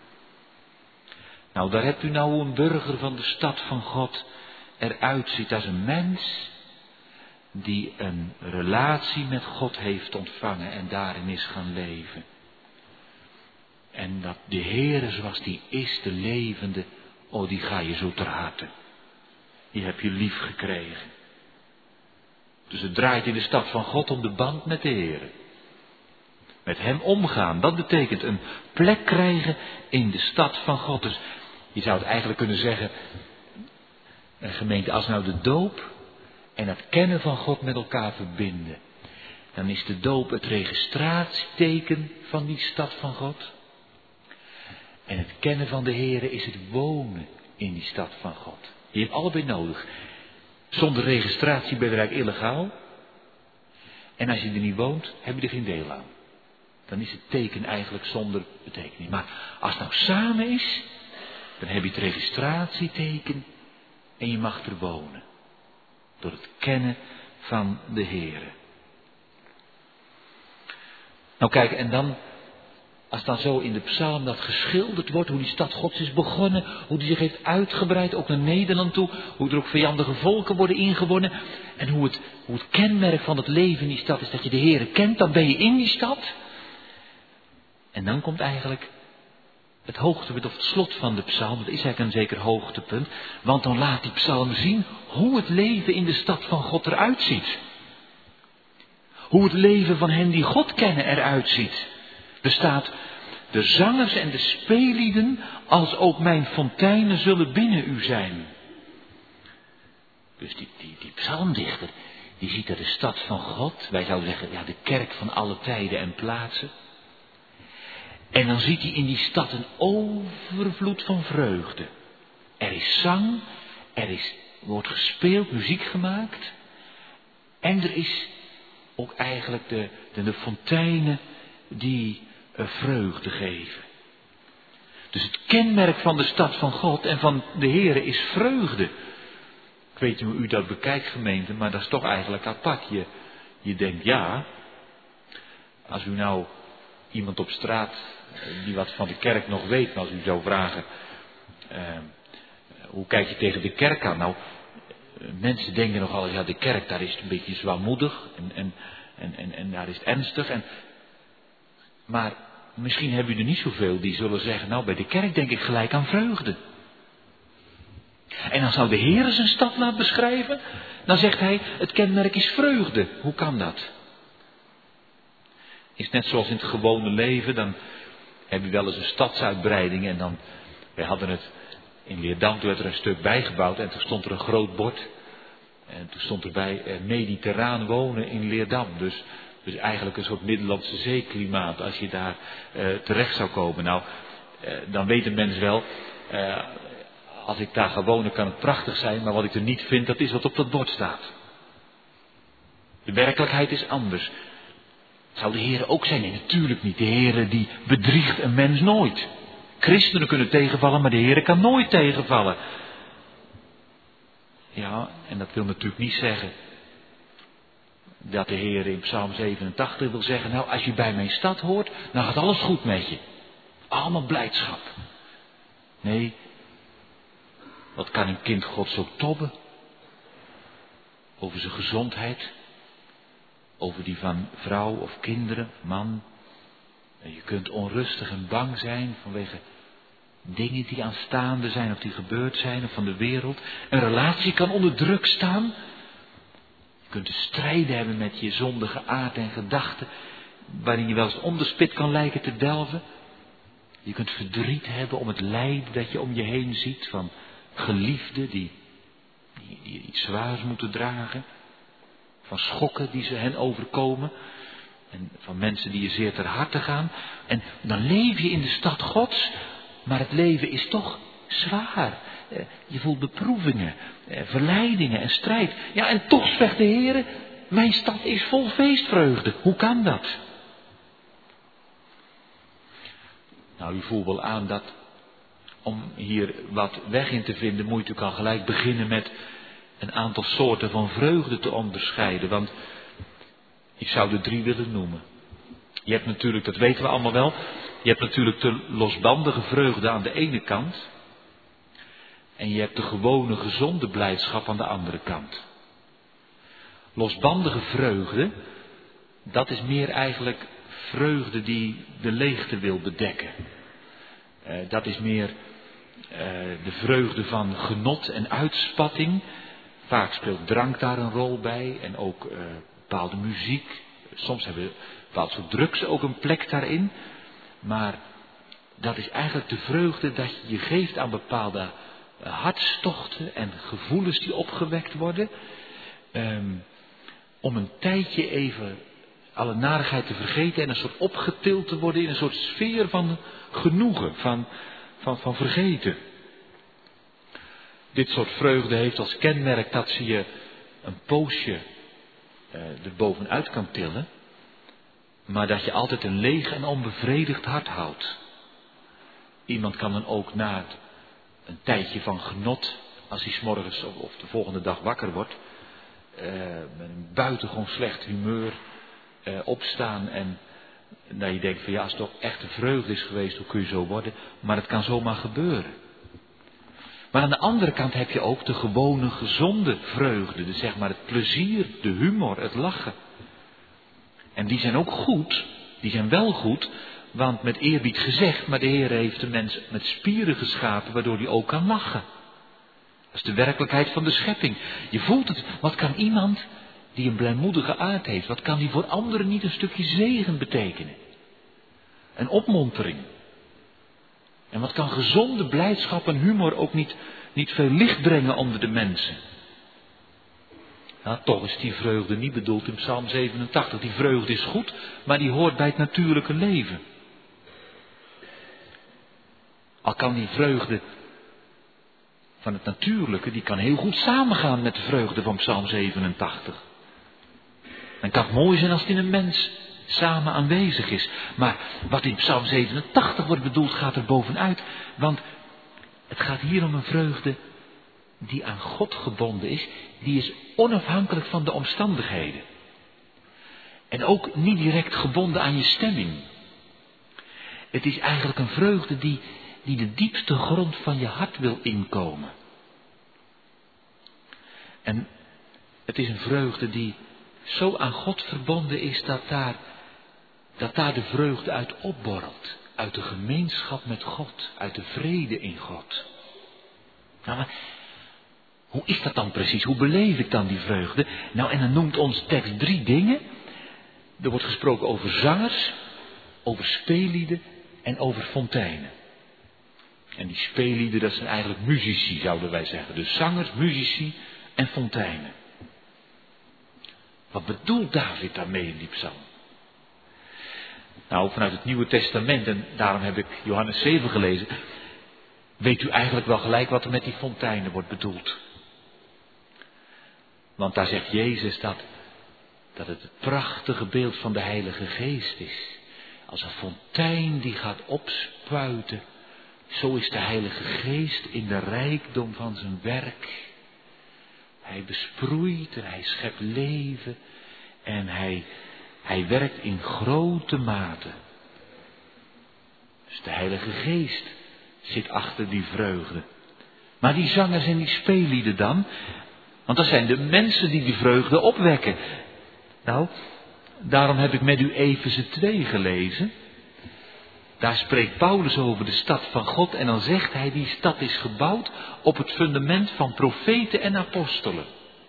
Nou, daar hebt u nou een burger van de stad van God eruit ziet als een mens die een relatie met God heeft ontvangen en daarin is gaan leven. En dat de Heere zoals die is, de levende, oh die ga je zo ter harte. Die heb je lief gekregen. Dus het draait in de stad van God om de band met de Heere. Met hem omgaan, dat betekent een plek krijgen in de stad van God. Dus je zou het eigenlijk kunnen zeggen, een gemeente, als nou de doop en het kennen van God met elkaar verbinden, dan is de doop het registratieteken van die stad van God. En het kennen van de Heere is het wonen in die stad van God. Je hebt allebei nodig. Zonder registratie ben je eigenlijk illegaal. En als je er niet woont, heb je er geen deel aan. Dan is het teken eigenlijk zonder betekenis. Maar als het nou samen is, dan heb je het registratieteken en je mag er wonen. Door het kennen van de Heere. Nou kijk, en dan, als dan zo in de psalm dat geschilderd wordt, hoe die stad Gods is begonnen, hoe die zich heeft uitgebreid, ook naar Nederland toe, hoe er ook vijandige volken worden ingewonnen, en hoe het kenmerk van het leven in die stad is dat je de Heere kent, dan ben je in die stad. En dan komt eigenlijk het hoogtepunt of het slot van de psalm. Dat is eigenlijk een zeker hoogtepunt. Want dan laat die psalm zien hoe het leven in de stad van God eruit ziet. Hoe het leven van hen die God kennen eruit ziet. Er staat, de zangers en de speellieden als ook mijn fonteinen zullen binnen u zijn. Dus die psalmdichter, die ziet er de stad van God. Wij zouden zeggen, ja, de kerk van alle tijden en plaatsen. En dan ziet hij in die stad een overvloed van vreugde. Er is zang, wordt gespeeld, muziek gemaakt. En er is ook eigenlijk de fonteinen die vreugde geven. Dus het kenmerk van de stad van God en van de Here is vreugde. Ik weet niet hoe u dat bekijkt, gemeente, maar dat is toch eigenlijk apart. Je denkt, ja, als u nou iemand op straat die wat van de kerk nog weet, maar als u zou vragen, hoe kijk je tegen de kerk aan? Nou, mensen denken nogal, ja, de kerk, daar is het een beetje zwaarmoedig en daar is het ernstig. Maar misschien hebben u er niet zoveel die zullen zeggen, nou, bij de kerk denk ik gelijk aan vreugde. En dan zou de Heer zijn stad laten beschrijven. Dan zegt hij, het kenmerk is vreugde. Hoe kan dat? Is net zoals in het gewone leven, dan heb je wel eens een stadsuitbreiding en dan, wij hadden het in Leerdam, toen werd er een stuk bijgebouwd en toen stond er een groot bord. En toen stond erbij, mediterraan wonen in Leerdam. Dus eigenlijk een soort Middellandse zeeklimaat als je daar terecht zou komen. Nou, dan weet een mens wel, als ik daar ga wonen kan het prachtig zijn, maar wat ik er niet vind, dat is wat op dat bord staat. De werkelijkheid is anders. Zou de Heer ook zijn? Nee, natuurlijk niet. De Heer die bedriegt een mens nooit. Christenen kunnen tegenvallen, maar de Heer kan nooit tegenvallen. Ja, en dat wil natuurlijk niet zeggen dat de Heer in Psalm 87 wil zeggen, nou, als je bij mijn stad hoort, dan gaat alles goed met je. Allemaal blijdschap. Nee, wat kan een kind Gods ook tobben? Over zijn gezondheid, over die van vrouw of kinderen, man. En je kunt onrustig en bang zijn vanwege dingen die aanstaande zijn of die gebeurd zijn of van de wereld. Een relatie kan onder druk staan. Je kunt te strijden hebben met je zondige aard en gedachten, waarin je wel eens om de spit kan lijken te delven. Je kunt verdriet hebben om het lijden dat je om je heen ziet van geliefden die iets zwaars moeten dragen. Van schokken die ze hen overkomen. En van mensen die je zeer ter harte gaan. En dan leef je in de stad Gods. Maar het leven is toch zwaar. Je voelt beproevingen, verleidingen en strijd. Ja, en toch zegt de Heer, mijn stad is vol feestvreugde. Hoe kan dat? Nou, u voelt wel aan dat om hier wat weg in te vinden, moet je natuurlijk al gelijk beginnen met een aantal soorten van vreugde te onderscheiden. Want ik zou er 3 willen noemen. Je hebt natuurlijk, dat weten we allemaal wel, je hebt natuurlijk de losbandige vreugde aan de ene kant. En je hebt de gewone gezonde blijdschap aan de andere kant. Losbandige vreugde, dat is meer eigenlijk vreugde die de leegte wil bedekken. Dat is meer de vreugde van genot en uitspatting. Vaak speelt drank daar een rol bij en ook bepaalde muziek. Soms hebben bepaald soort drugs ook een plek daarin. Maar dat is eigenlijk de vreugde dat je geeft aan bepaalde hartstochten en gevoelens die opgewekt worden. Om een tijdje even alle narigheid te vergeten en een soort opgetild te worden in een soort sfeer van genoegen, van vergeten. Dit soort vreugde heeft als kenmerk dat ze je een poosje er bovenuit kan tillen, maar dat je altijd een leeg en onbevredigd hart houdt. Iemand kan dan ook na een tijdje van genot, als hij 's morgens of de volgende dag wakker wordt, met een buitengewoon slecht humeur opstaan en dat je denkt van ja, als het toch echt een vreugde is geweest, hoe kun je zo worden? Maar het kan zomaar gebeuren. Maar aan de andere kant heb je ook de gewone gezonde vreugde, dus zeg maar het plezier, de humor, het lachen. En die zijn ook goed, die zijn wel goed, Want met eerbied gezegd, maar de Heer heeft de mens met spieren geschapen, waardoor hij ook kan lachen. Dat is de werkelijkheid van de schepping. Je voelt het. Wat kan iemand die een blijmoedige aard heeft, wat kan die voor anderen niet een stukje zegen betekenen? Een opmontering. En wat kan gezonde blijdschap en humor ook niet veel licht brengen onder de mensen? Nou, toch is die vreugde niet bedoeld in Psalm 87. Die vreugde is goed, maar die hoort bij het natuurlijke leven. Al kan die vreugde van het natuurlijke, die kan heel goed samengaan met de vreugde van Psalm 87. Dan kan het mooi zijn als het in een mens samen aanwezig is. Maar wat in Psalm 87 wordt bedoeld, gaat er bovenuit. Want het gaat hier om een vreugde die aan God gebonden is. Die is onafhankelijk van de omstandigheden. En ook niet direct gebonden aan je stemming. Het is eigenlijk een vreugde die de diepste grond van je hart wil inkomen. En het is een vreugde die zo aan God verbonden is dat daar de vreugde uit opborrelt. Uit de gemeenschap met God, uit de vrede in God. Nou, maar hoe is dat dan precies? Hoe beleef ik dan die vreugde? Nou, en dan noemt onze tekst 3 dingen. Er wordt gesproken over zangers, over speellieden en over fonteinen. En die speellieden, dat zijn eigenlijk muzici, zouden wij zeggen. Dus zangers, muzici en fonteinen. Wat bedoelt David daarmee in die psalm? Nou, vanuit het Nieuwe Testament, en daarom heb ik Johannes 7 gelezen, weet u eigenlijk wel gelijk wat er met die fonteinen wordt bedoeld. Want daar zegt Jezus dat het prachtige beeld van de Heilige Geest is. Als een fontein die gaat opspuiten, zo is de Heilige Geest in de rijkdom van zijn werk. Hij besproeit en hij schept leven en hij werkt in grote mate. Dus de Heilige Geest zit achter die vreugde. Maar die zangers en die speellieden dan, want dat zijn de mensen die die vreugde opwekken. Nou, daarom heb ik met u Efeze 2 gelezen. Daar spreekt Paulus over de stad van God en dan zegt hij, die stad is gebouwd op het fundament van profeten en apostelen.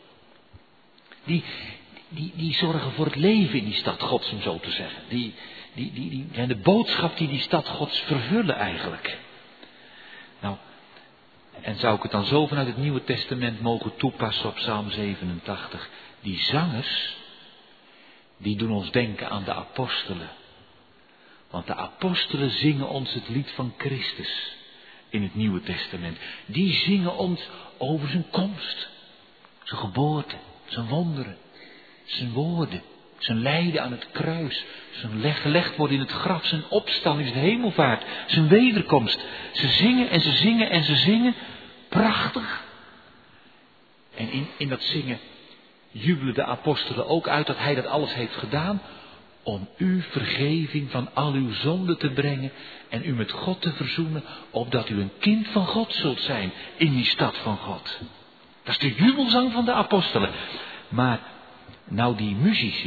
Die zorgen voor het leven in die stad Gods, om zo te zeggen. Die zijn de boodschap die stad Gods vervullen eigenlijk. Nou, en zou ik het dan zo vanuit het Nieuwe Testament mogen toepassen op Psalm 87. Die zangers, die doen ons denken aan de apostelen. Want de apostelen zingen ons het lied van Christus in het Nieuwe Testament. Die zingen ons over zijn komst, zijn geboorte, zijn wonderen, zijn woorden, zijn lijden aan het kruis, zijn gelegd worden in het graf, zijn opstanding, zijn hemelvaart, zijn wederkomst. Ze zingen en ze zingen en ze zingen, prachtig. En in dat zingen jubelen de apostelen ook uit dat hij dat alles heeft gedaan om u vergeving van al uw zonden te brengen en u met God te verzoenen, opdat u een kind van God zult zijn in die stad van God. Dat is de jubelzang van de apostelen. Maar nou die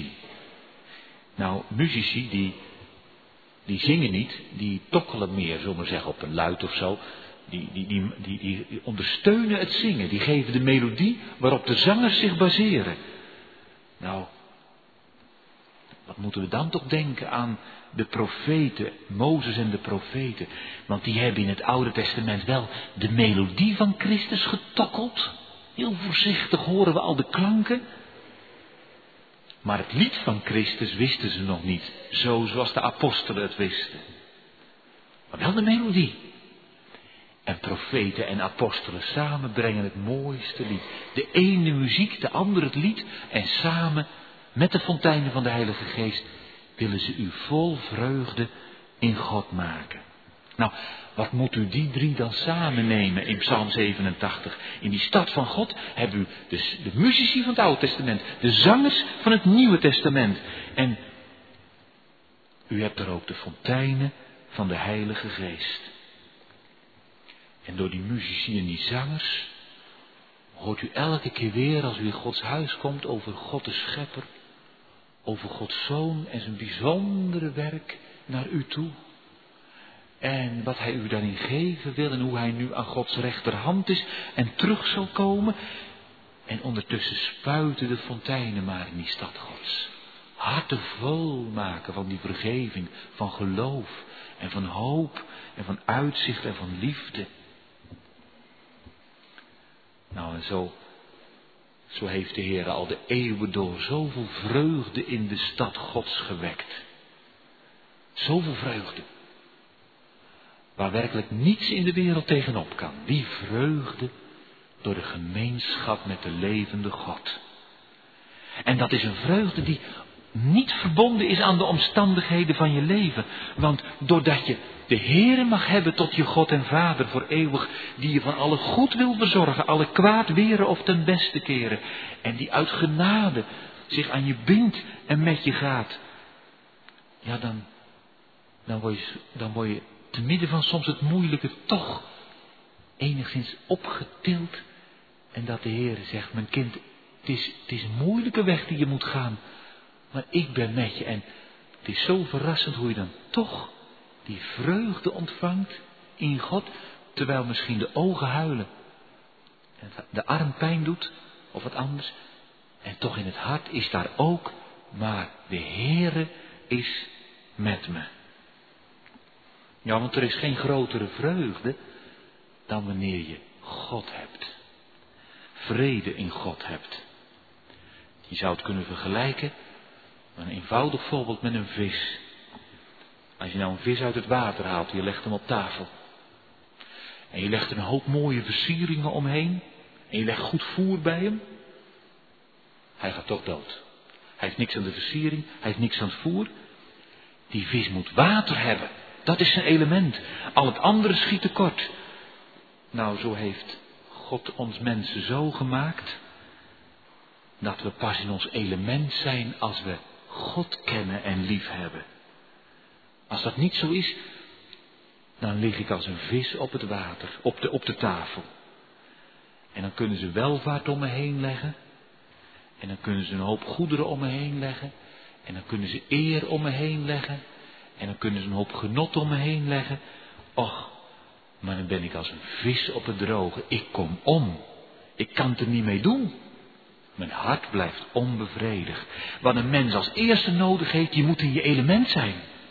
muzici, die zingen niet, die tokkelen meer, zullen we maar zeggen, op een luid of zo. Die ondersteunen het zingen, die geven de melodie waarop de zangers zich baseren. Nou, wat moeten we dan toch denken aan de profeten, Mozes en de profeten. Want die hebben in het Oude Testament wel de melodie van Christus getokkeld. Heel voorzichtig horen we al de klanken. Maar het lied van Christus wisten ze nog niet, zoals de apostelen het wisten. Maar wel de melodie. En profeten en apostelen samen brengen het mooiste lied. De ene muziek, de andere het lied. En samen met de fonteinen van de Heilige Geest willen ze u vol vreugde in God maken. Nou, wat moet u die 3 dan samen nemen in Psalm 87? In die stad van God hebben u dus de muzici van het Oude Testament, de zangers van het Nieuwe Testament. En u hebt er ook de fonteinen van de Heilige Geest. En door die muzici en die zangers hoort u elke keer weer als u in Gods huis komt over God de Schepper, over Gods Zoon en zijn bijzondere werk naar u toe. En wat hij u daarin geven wil en hoe hij nu aan Gods rechterhand is en terug zal komen. En ondertussen spuiten de fonteinen maar in die stad Gods. Harten vol maken van die vergeving, van geloof en van hoop en van uitzicht en van liefde. Nou en zo heeft de Heer al de eeuwen door zoveel vreugde in de stad Gods gewekt. Zoveel vreugde. Waar werkelijk niets in de wereld tegenop kan. Die vreugde door de gemeenschap met de levende God. En dat is een vreugde die niet verbonden is aan de omstandigheden van je leven. Want doordat je de Heere mag hebben tot je God en Vader voor eeuwig, die je van alle goed wil verzorgen, alle kwaad weren of ten beste keren. En die uit genade zich aan je bindt en met je gaat. Ja, dan word je te midden van soms het moeilijke toch enigszins opgetild. En dat de Heer zegt, mijn kind, het is een moeilijke weg die je moet gaan. Maar ik ben met je. En het is zo verrassend hoe je dan toch die vreugde ontvangt in God. Terwijl misschien de ogen huilen. En de arm pijn doet. Of wat anders. En toch in het hart is daar ook. Maar de Heere is met me. Ja, want er is geen grotere vreugde dan wanneer je God hebt. Vrede in God hebt. Je zou het kunnen vergelijken, een eenvoudig voorbeeld met een vis. Als je nou een vis uit het water haalt, je legt hem op tafel. En je legt er een hoop mooie versieringen omheen. En je legt goed voer bij hem. Hij gaat toch dood. Hij heeft niks aan de versiering, hij heeft niks aan het voer. Die vis moet water hebben. Dat is zijn element. Al het andere schiet tekort. Nou, zo heeft God ons mensen zo gemaakt, dat we pas in ons element zijn als we God kennen en lief hebben. Als dat niet zo is, dan lig ik als een vis op het water, op de tafel. En dan kunnen ze welvaart om me heen leggen. En dan kunnen ze een hoop goederen om me heen leggen. En dan kunnen ze eer om me heen leggen. En dan kunnen ze een hoop genot om me heen leggen. Och, maar dan ben ik als een vis op het droge. Ik kom om. Ik kan het er niet mee doen. Mijn hart blijft onbevredigd. Wat een mens als eerste nodig heeft, je moet in je element zijn.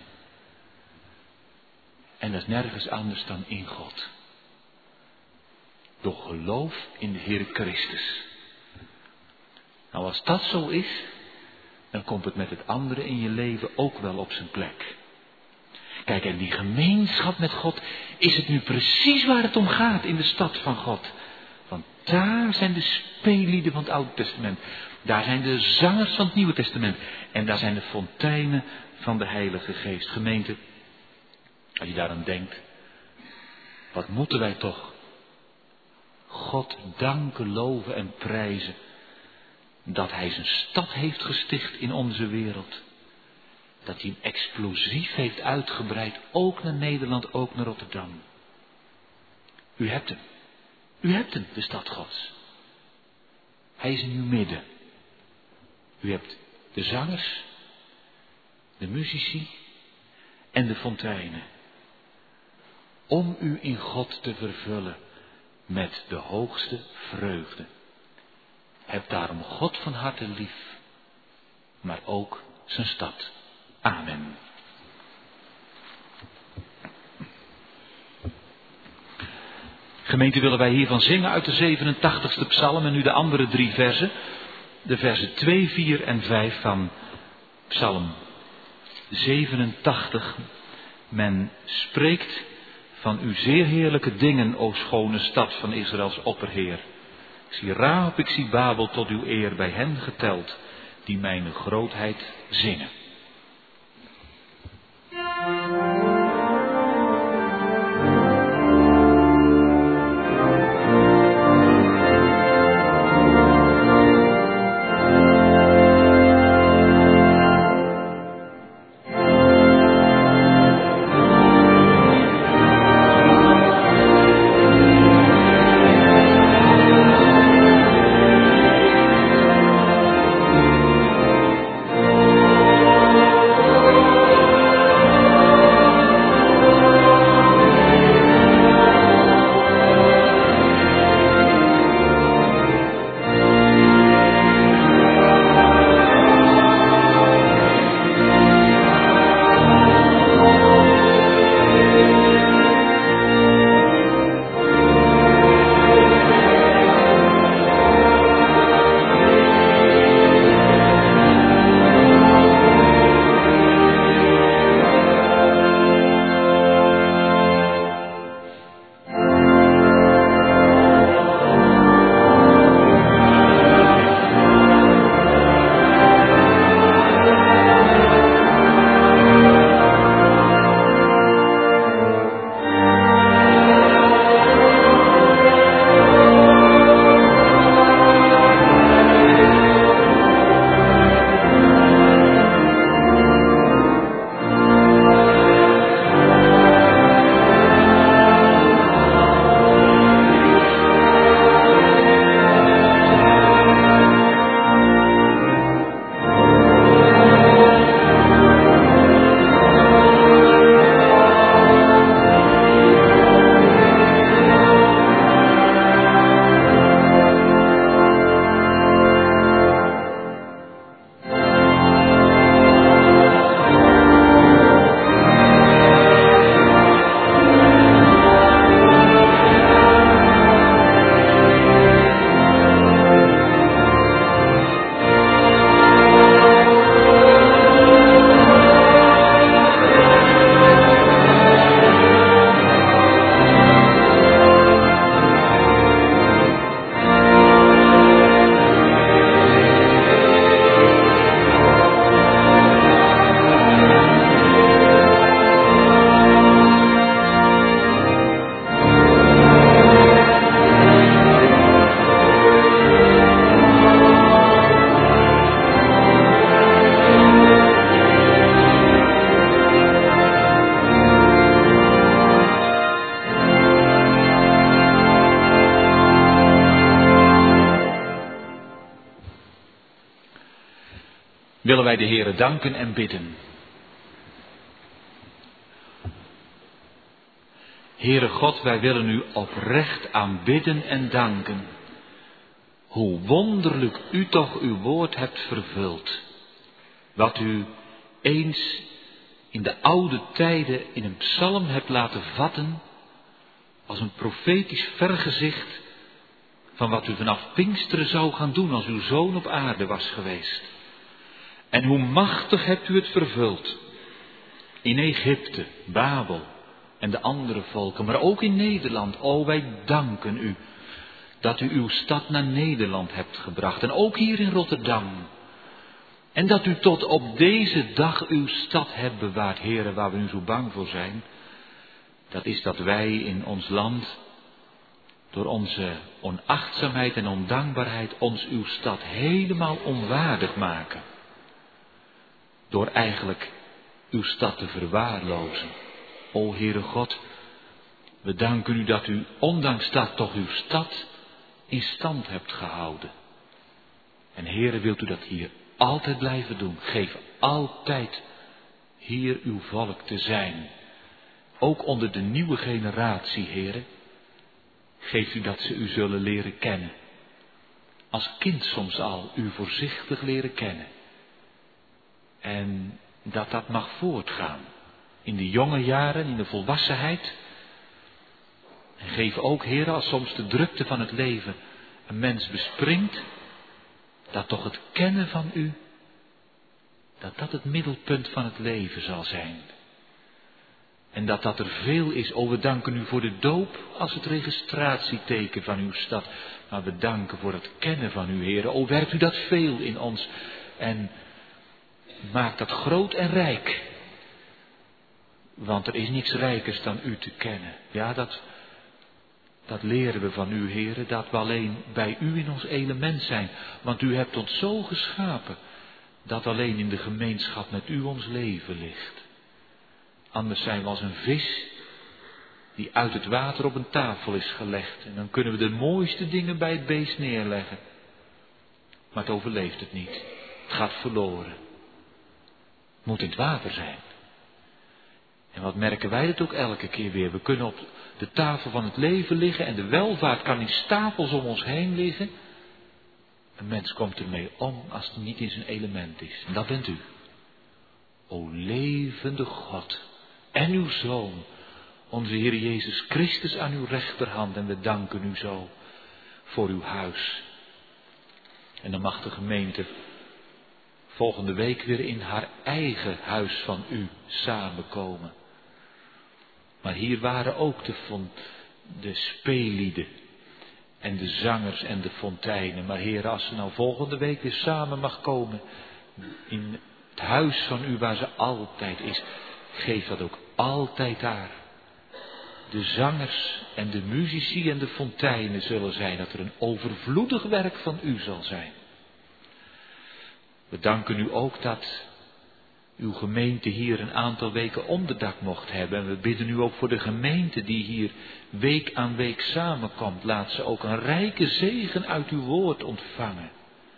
En dat is nergens anders dan in God. Door geloof in de Heer Christus. Nou, als dat zo is, dan komt het met het andere in je leven ook wel op zijn plek. Kijk, en die gemeenschap met God is het nu precies waar het om gaat in de stad van God. Want daar zijn de speellieden van het Oude Testament. Daar zijn de zangers van het Nieuwe Testament. En daar zijn de fonteinen van de Heilige Geest. Gemeente, als je daaraan denkt, wat moeten wij toch God danken, loven en prijzen. Dat hij zijn stad heeft gesticht in onze wereld. Dat hij hem explosief heeft uitgebreid, ook naar Nederland, ook naar Rotterdam. U hebt hem. U hebt hem, de stad Gods. Hij is in uw midden. U hebt de zangers, de muzici en de fonteinen. Om u in God te vervullen met de hoogste vreugde. Heb daarom God van harte lief, maar ook zijn stad. Amen. Gemeente, willen wij hiervan zingen uit de 87ste psalm en nu de andere 3 versen. De versen 2, 4 en 5 van psalm 87. Men spreekt van uw zeer heerlijke dingen, o schone stad van Israëls opperheer. Ik zie Raab, ik zie Babel tot uw eer bij hen geteld, die mijn grootheid zingen. willen wij de Heere danken en bidden. Heere God, wij willen u oprecht aanbidden en danken. Hoe wonderlijk u toch uw woord hebt vervuld. Wat u eens in de oude tijden in een psalm hebt laten vatten als een profetisch vergezicht van wat u vanaf Pinksteren zou gaan doen als uw zoon op aarde was geweest. En hoe machtig hebt u het vervuld in Egypte, Babel en de andere volken, maar ook in Nederland. O, wij danken u dat u uw stad naar Nederland hebt gebracht en ook hier in Rotterdam. En dat u tot op deze dag uw stad hebt bewaard, Heere, waar we nu zo bang voor zijn. Dat is dat wij in ons land door onze onachtzaamheid en ondankbaarheid ons uw stad helemaal onwaardig maken. Door eigenlijk uw stad te verwaarlozen. O Heere God, we danken u dat u ondanks dat toch uw stad in stand hebt gehouden. En Heere, wilt u dat hier altijd blijven doen. Geef altijd hier uw volk te zijn. Ook onder de nieuwe generatie, Heere. Geeft u dat ze u zullen leren kennen. Als kind soms al u voorzichtig leren kennen. En dat mag voortgaan. In de jonge jaren, in de volwassenheid. En geef ook, Heere, als soms de drukte van het leven een mens bespringt, dat toch het kennen van u, dat het middelpunt van het leven zal zijn. En dat er veel is. O, we danken u voor de doop als het registratieteken van uw stad. Maar we danken voor het kennen van u, Heere. O, werkt u dat veel in ons. En maak dat groot en rijk. Want er is niks rijkers dan u te kennen. Ja, dat leren we van u, Heere. Dat we alleen bij u in ons element zijn. Want u hebt ons zo geschapen. Dat alleen in de gemeenschap met u ons leven ligt. Anders zijn we als een vis die uit het water op een tafel is gelegd. En dan kunnen we de mooiste dingen bij het beest neerleggen. Maar het overleeft het niet. Het gaat verloren. Het moet in het water zijn. En wat merken wij dat ook elke keer weer. We kunnen op de tafel van het leven liggen en de welvaart kan in stapels om ons heen liggen. Een mens komt ermee om als het niet in zijn element is. En dat bent u. O levende God en uw Zoon, onze Heer Jezus Christus aan uw rechterhand. En we danken u zo voor uw huis. En dan mag de gemeente volgende week weer in haar eigen huis van u samenkomen. Maar hier waren ook de speellieden en de zangers en de fonteinen. Maar Heer, als ze nou volgende week weer samen mag komen in het huis van u waar ze altijd is, geef dat ook altijd daar. De zangers en de muzici en de fonteinen zullen zijn, dat er een overvloedig werk van u zal zijn. We danken u ook dat uw gemeente hier een aantal weken onderdak mocht hebben. En we bidden u ook voor de gemeente die hier week aan week samenkomt. Laat ze ook een rijke zegen uit uw woord ontvangen.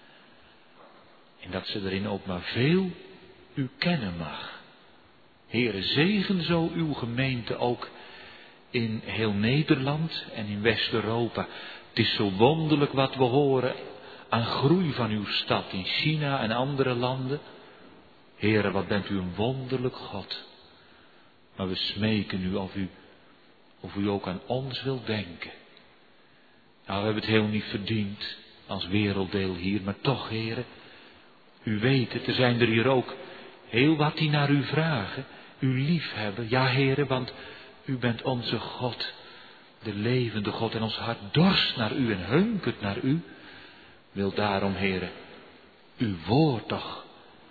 En dat ze erin ook maar veel u kennen mag. Heere, zegen zo uw gemeente ook in heel Nederland en in West-Europa. Het is zo wonderlijk wat we horen aan groei van uw stad in China en andere landen. Heere, wat bent u een wonderlijk God. Maar we smeken u of u ook aan ons wilt denken. Nou, we hebben het heel niet verdiend als werelddeel hier, maar toch, Heere, u weet het, er zijn er hier ook heel wat die naar u vragen, u liefhebben. Ja, Heere, want u bent onze God, de levende God, en ons hart dorst naar u en hunkert naar u. Wil daarom, Heere, uw woord toch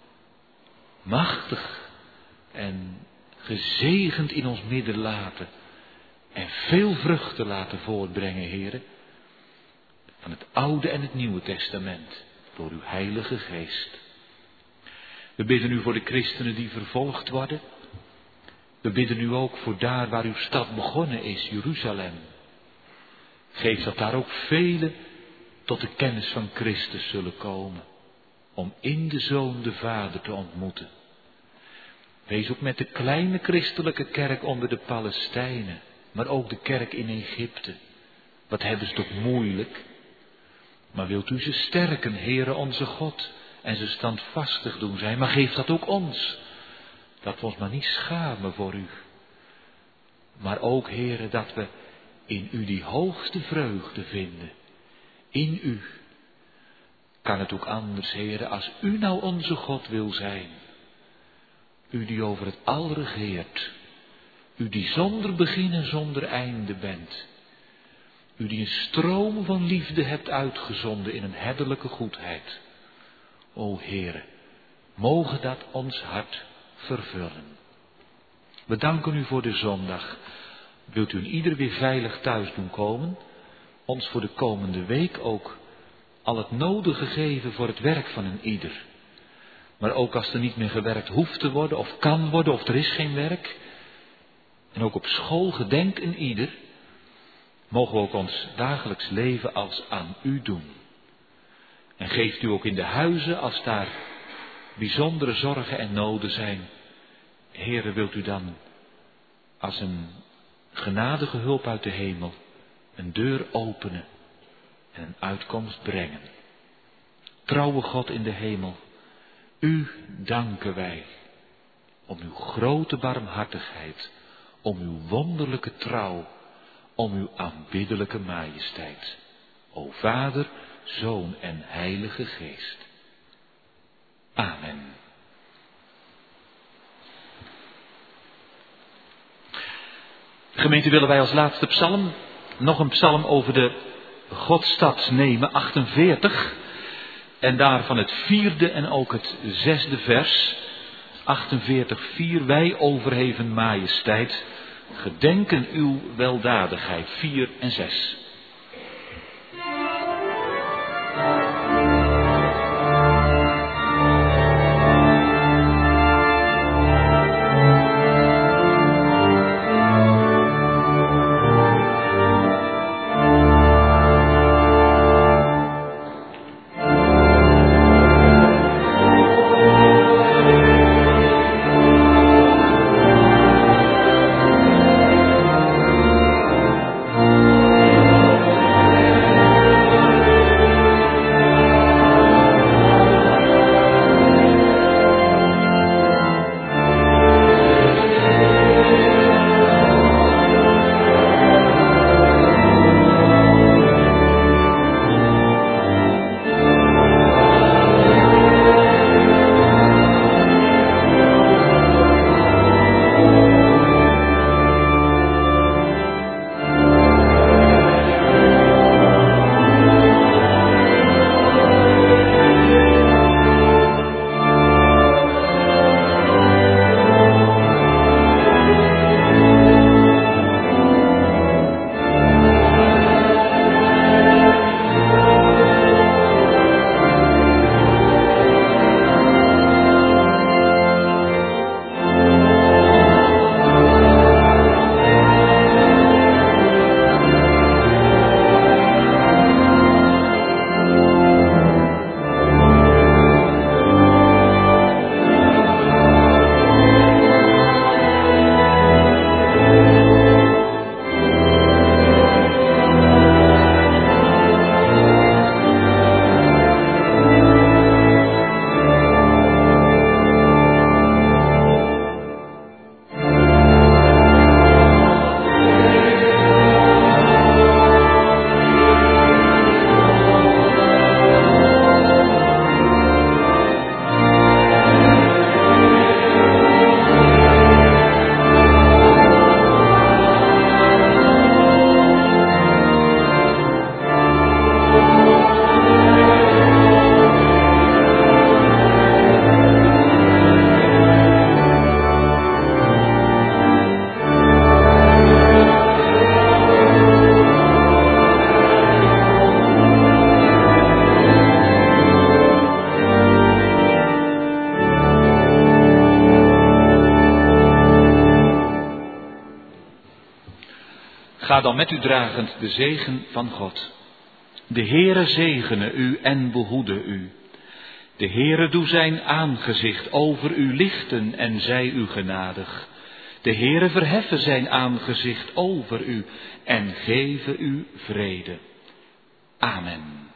machtig en gezegend in ons midden laten en veel vruchten laten voortbrengen, Heere, van het Oude en het Nieuwe Testament, door uw Heilige Geest. We bidden u voor de christenen die vervolgd worden. We bidden u ook voor daar waar uw stad begonnen is, Jeruzalem. Geef dat daar ook velen tot de kennis van Christus zullen komen. om in de Zoon de Vader te ontmoeten. Wees ook met de kleine christelijke kerk onder de Palestijnen, maar ook de kerk in Egypte. Wat hebben ze toch moeilijk? Maar wilt u ze sterken, Heere onze God, en ze standvastig doen zijn, maar geef dat ook ons. Dat we ons maar niet schamen voor u. Maar ook, Heere, dat we in u die hoogste vreugde vinden. In u. Kan het ook anders, Heere, als u nou onze God wil zijn. U die over het al regeert. U die zonder begin en zonder einde bent. U die een stroom van liefde hebt uitgezonden in een herderlijke goedheid. O Heere, mogen dat ons hart vervullen. We danken u voor de zondag. Wilt u ieder weer veilig thuis doen komen? Ons voor de komende week ook al het nodige geven voor het werk van een ieder. Maar ook als er niet meer gewerkt hoeft te worden of kan worden of er is geen werk. En ook op school gedenk een ieder. Mogen we ook ons dagelijks leven als aan u doen. En geeft u ook in de huizen als daar bijzondere zorgen en noden zijn. Heere, wilt u dan als een genadige hulp uit de hemel een deur openen en een uitkomst brengen. Trouwe God in de hemel, u danken wij om uw grote barmhartigheid, om uw wonderlijke trouw, om uw aanbiddelijke majesteit. O Vader, Zoon en Heilige Geest. Amen. Gemeente, willen wij als laatste psalm nog een psalm over de Godstad nemen, 48. En daarvan het 4e en ook het 6e vers. 48:4. Wij overheven majesteit, gedenken uw weldadigheid. 4 en 6. Ga dan met u dragend de zegen van God. De Heere zegene u en behoede u. De Heere doe zijn aangezicht over u lichten en zij u genadig. De Heere verheffe zijn aangezicht over u en geve u vrede. Amen.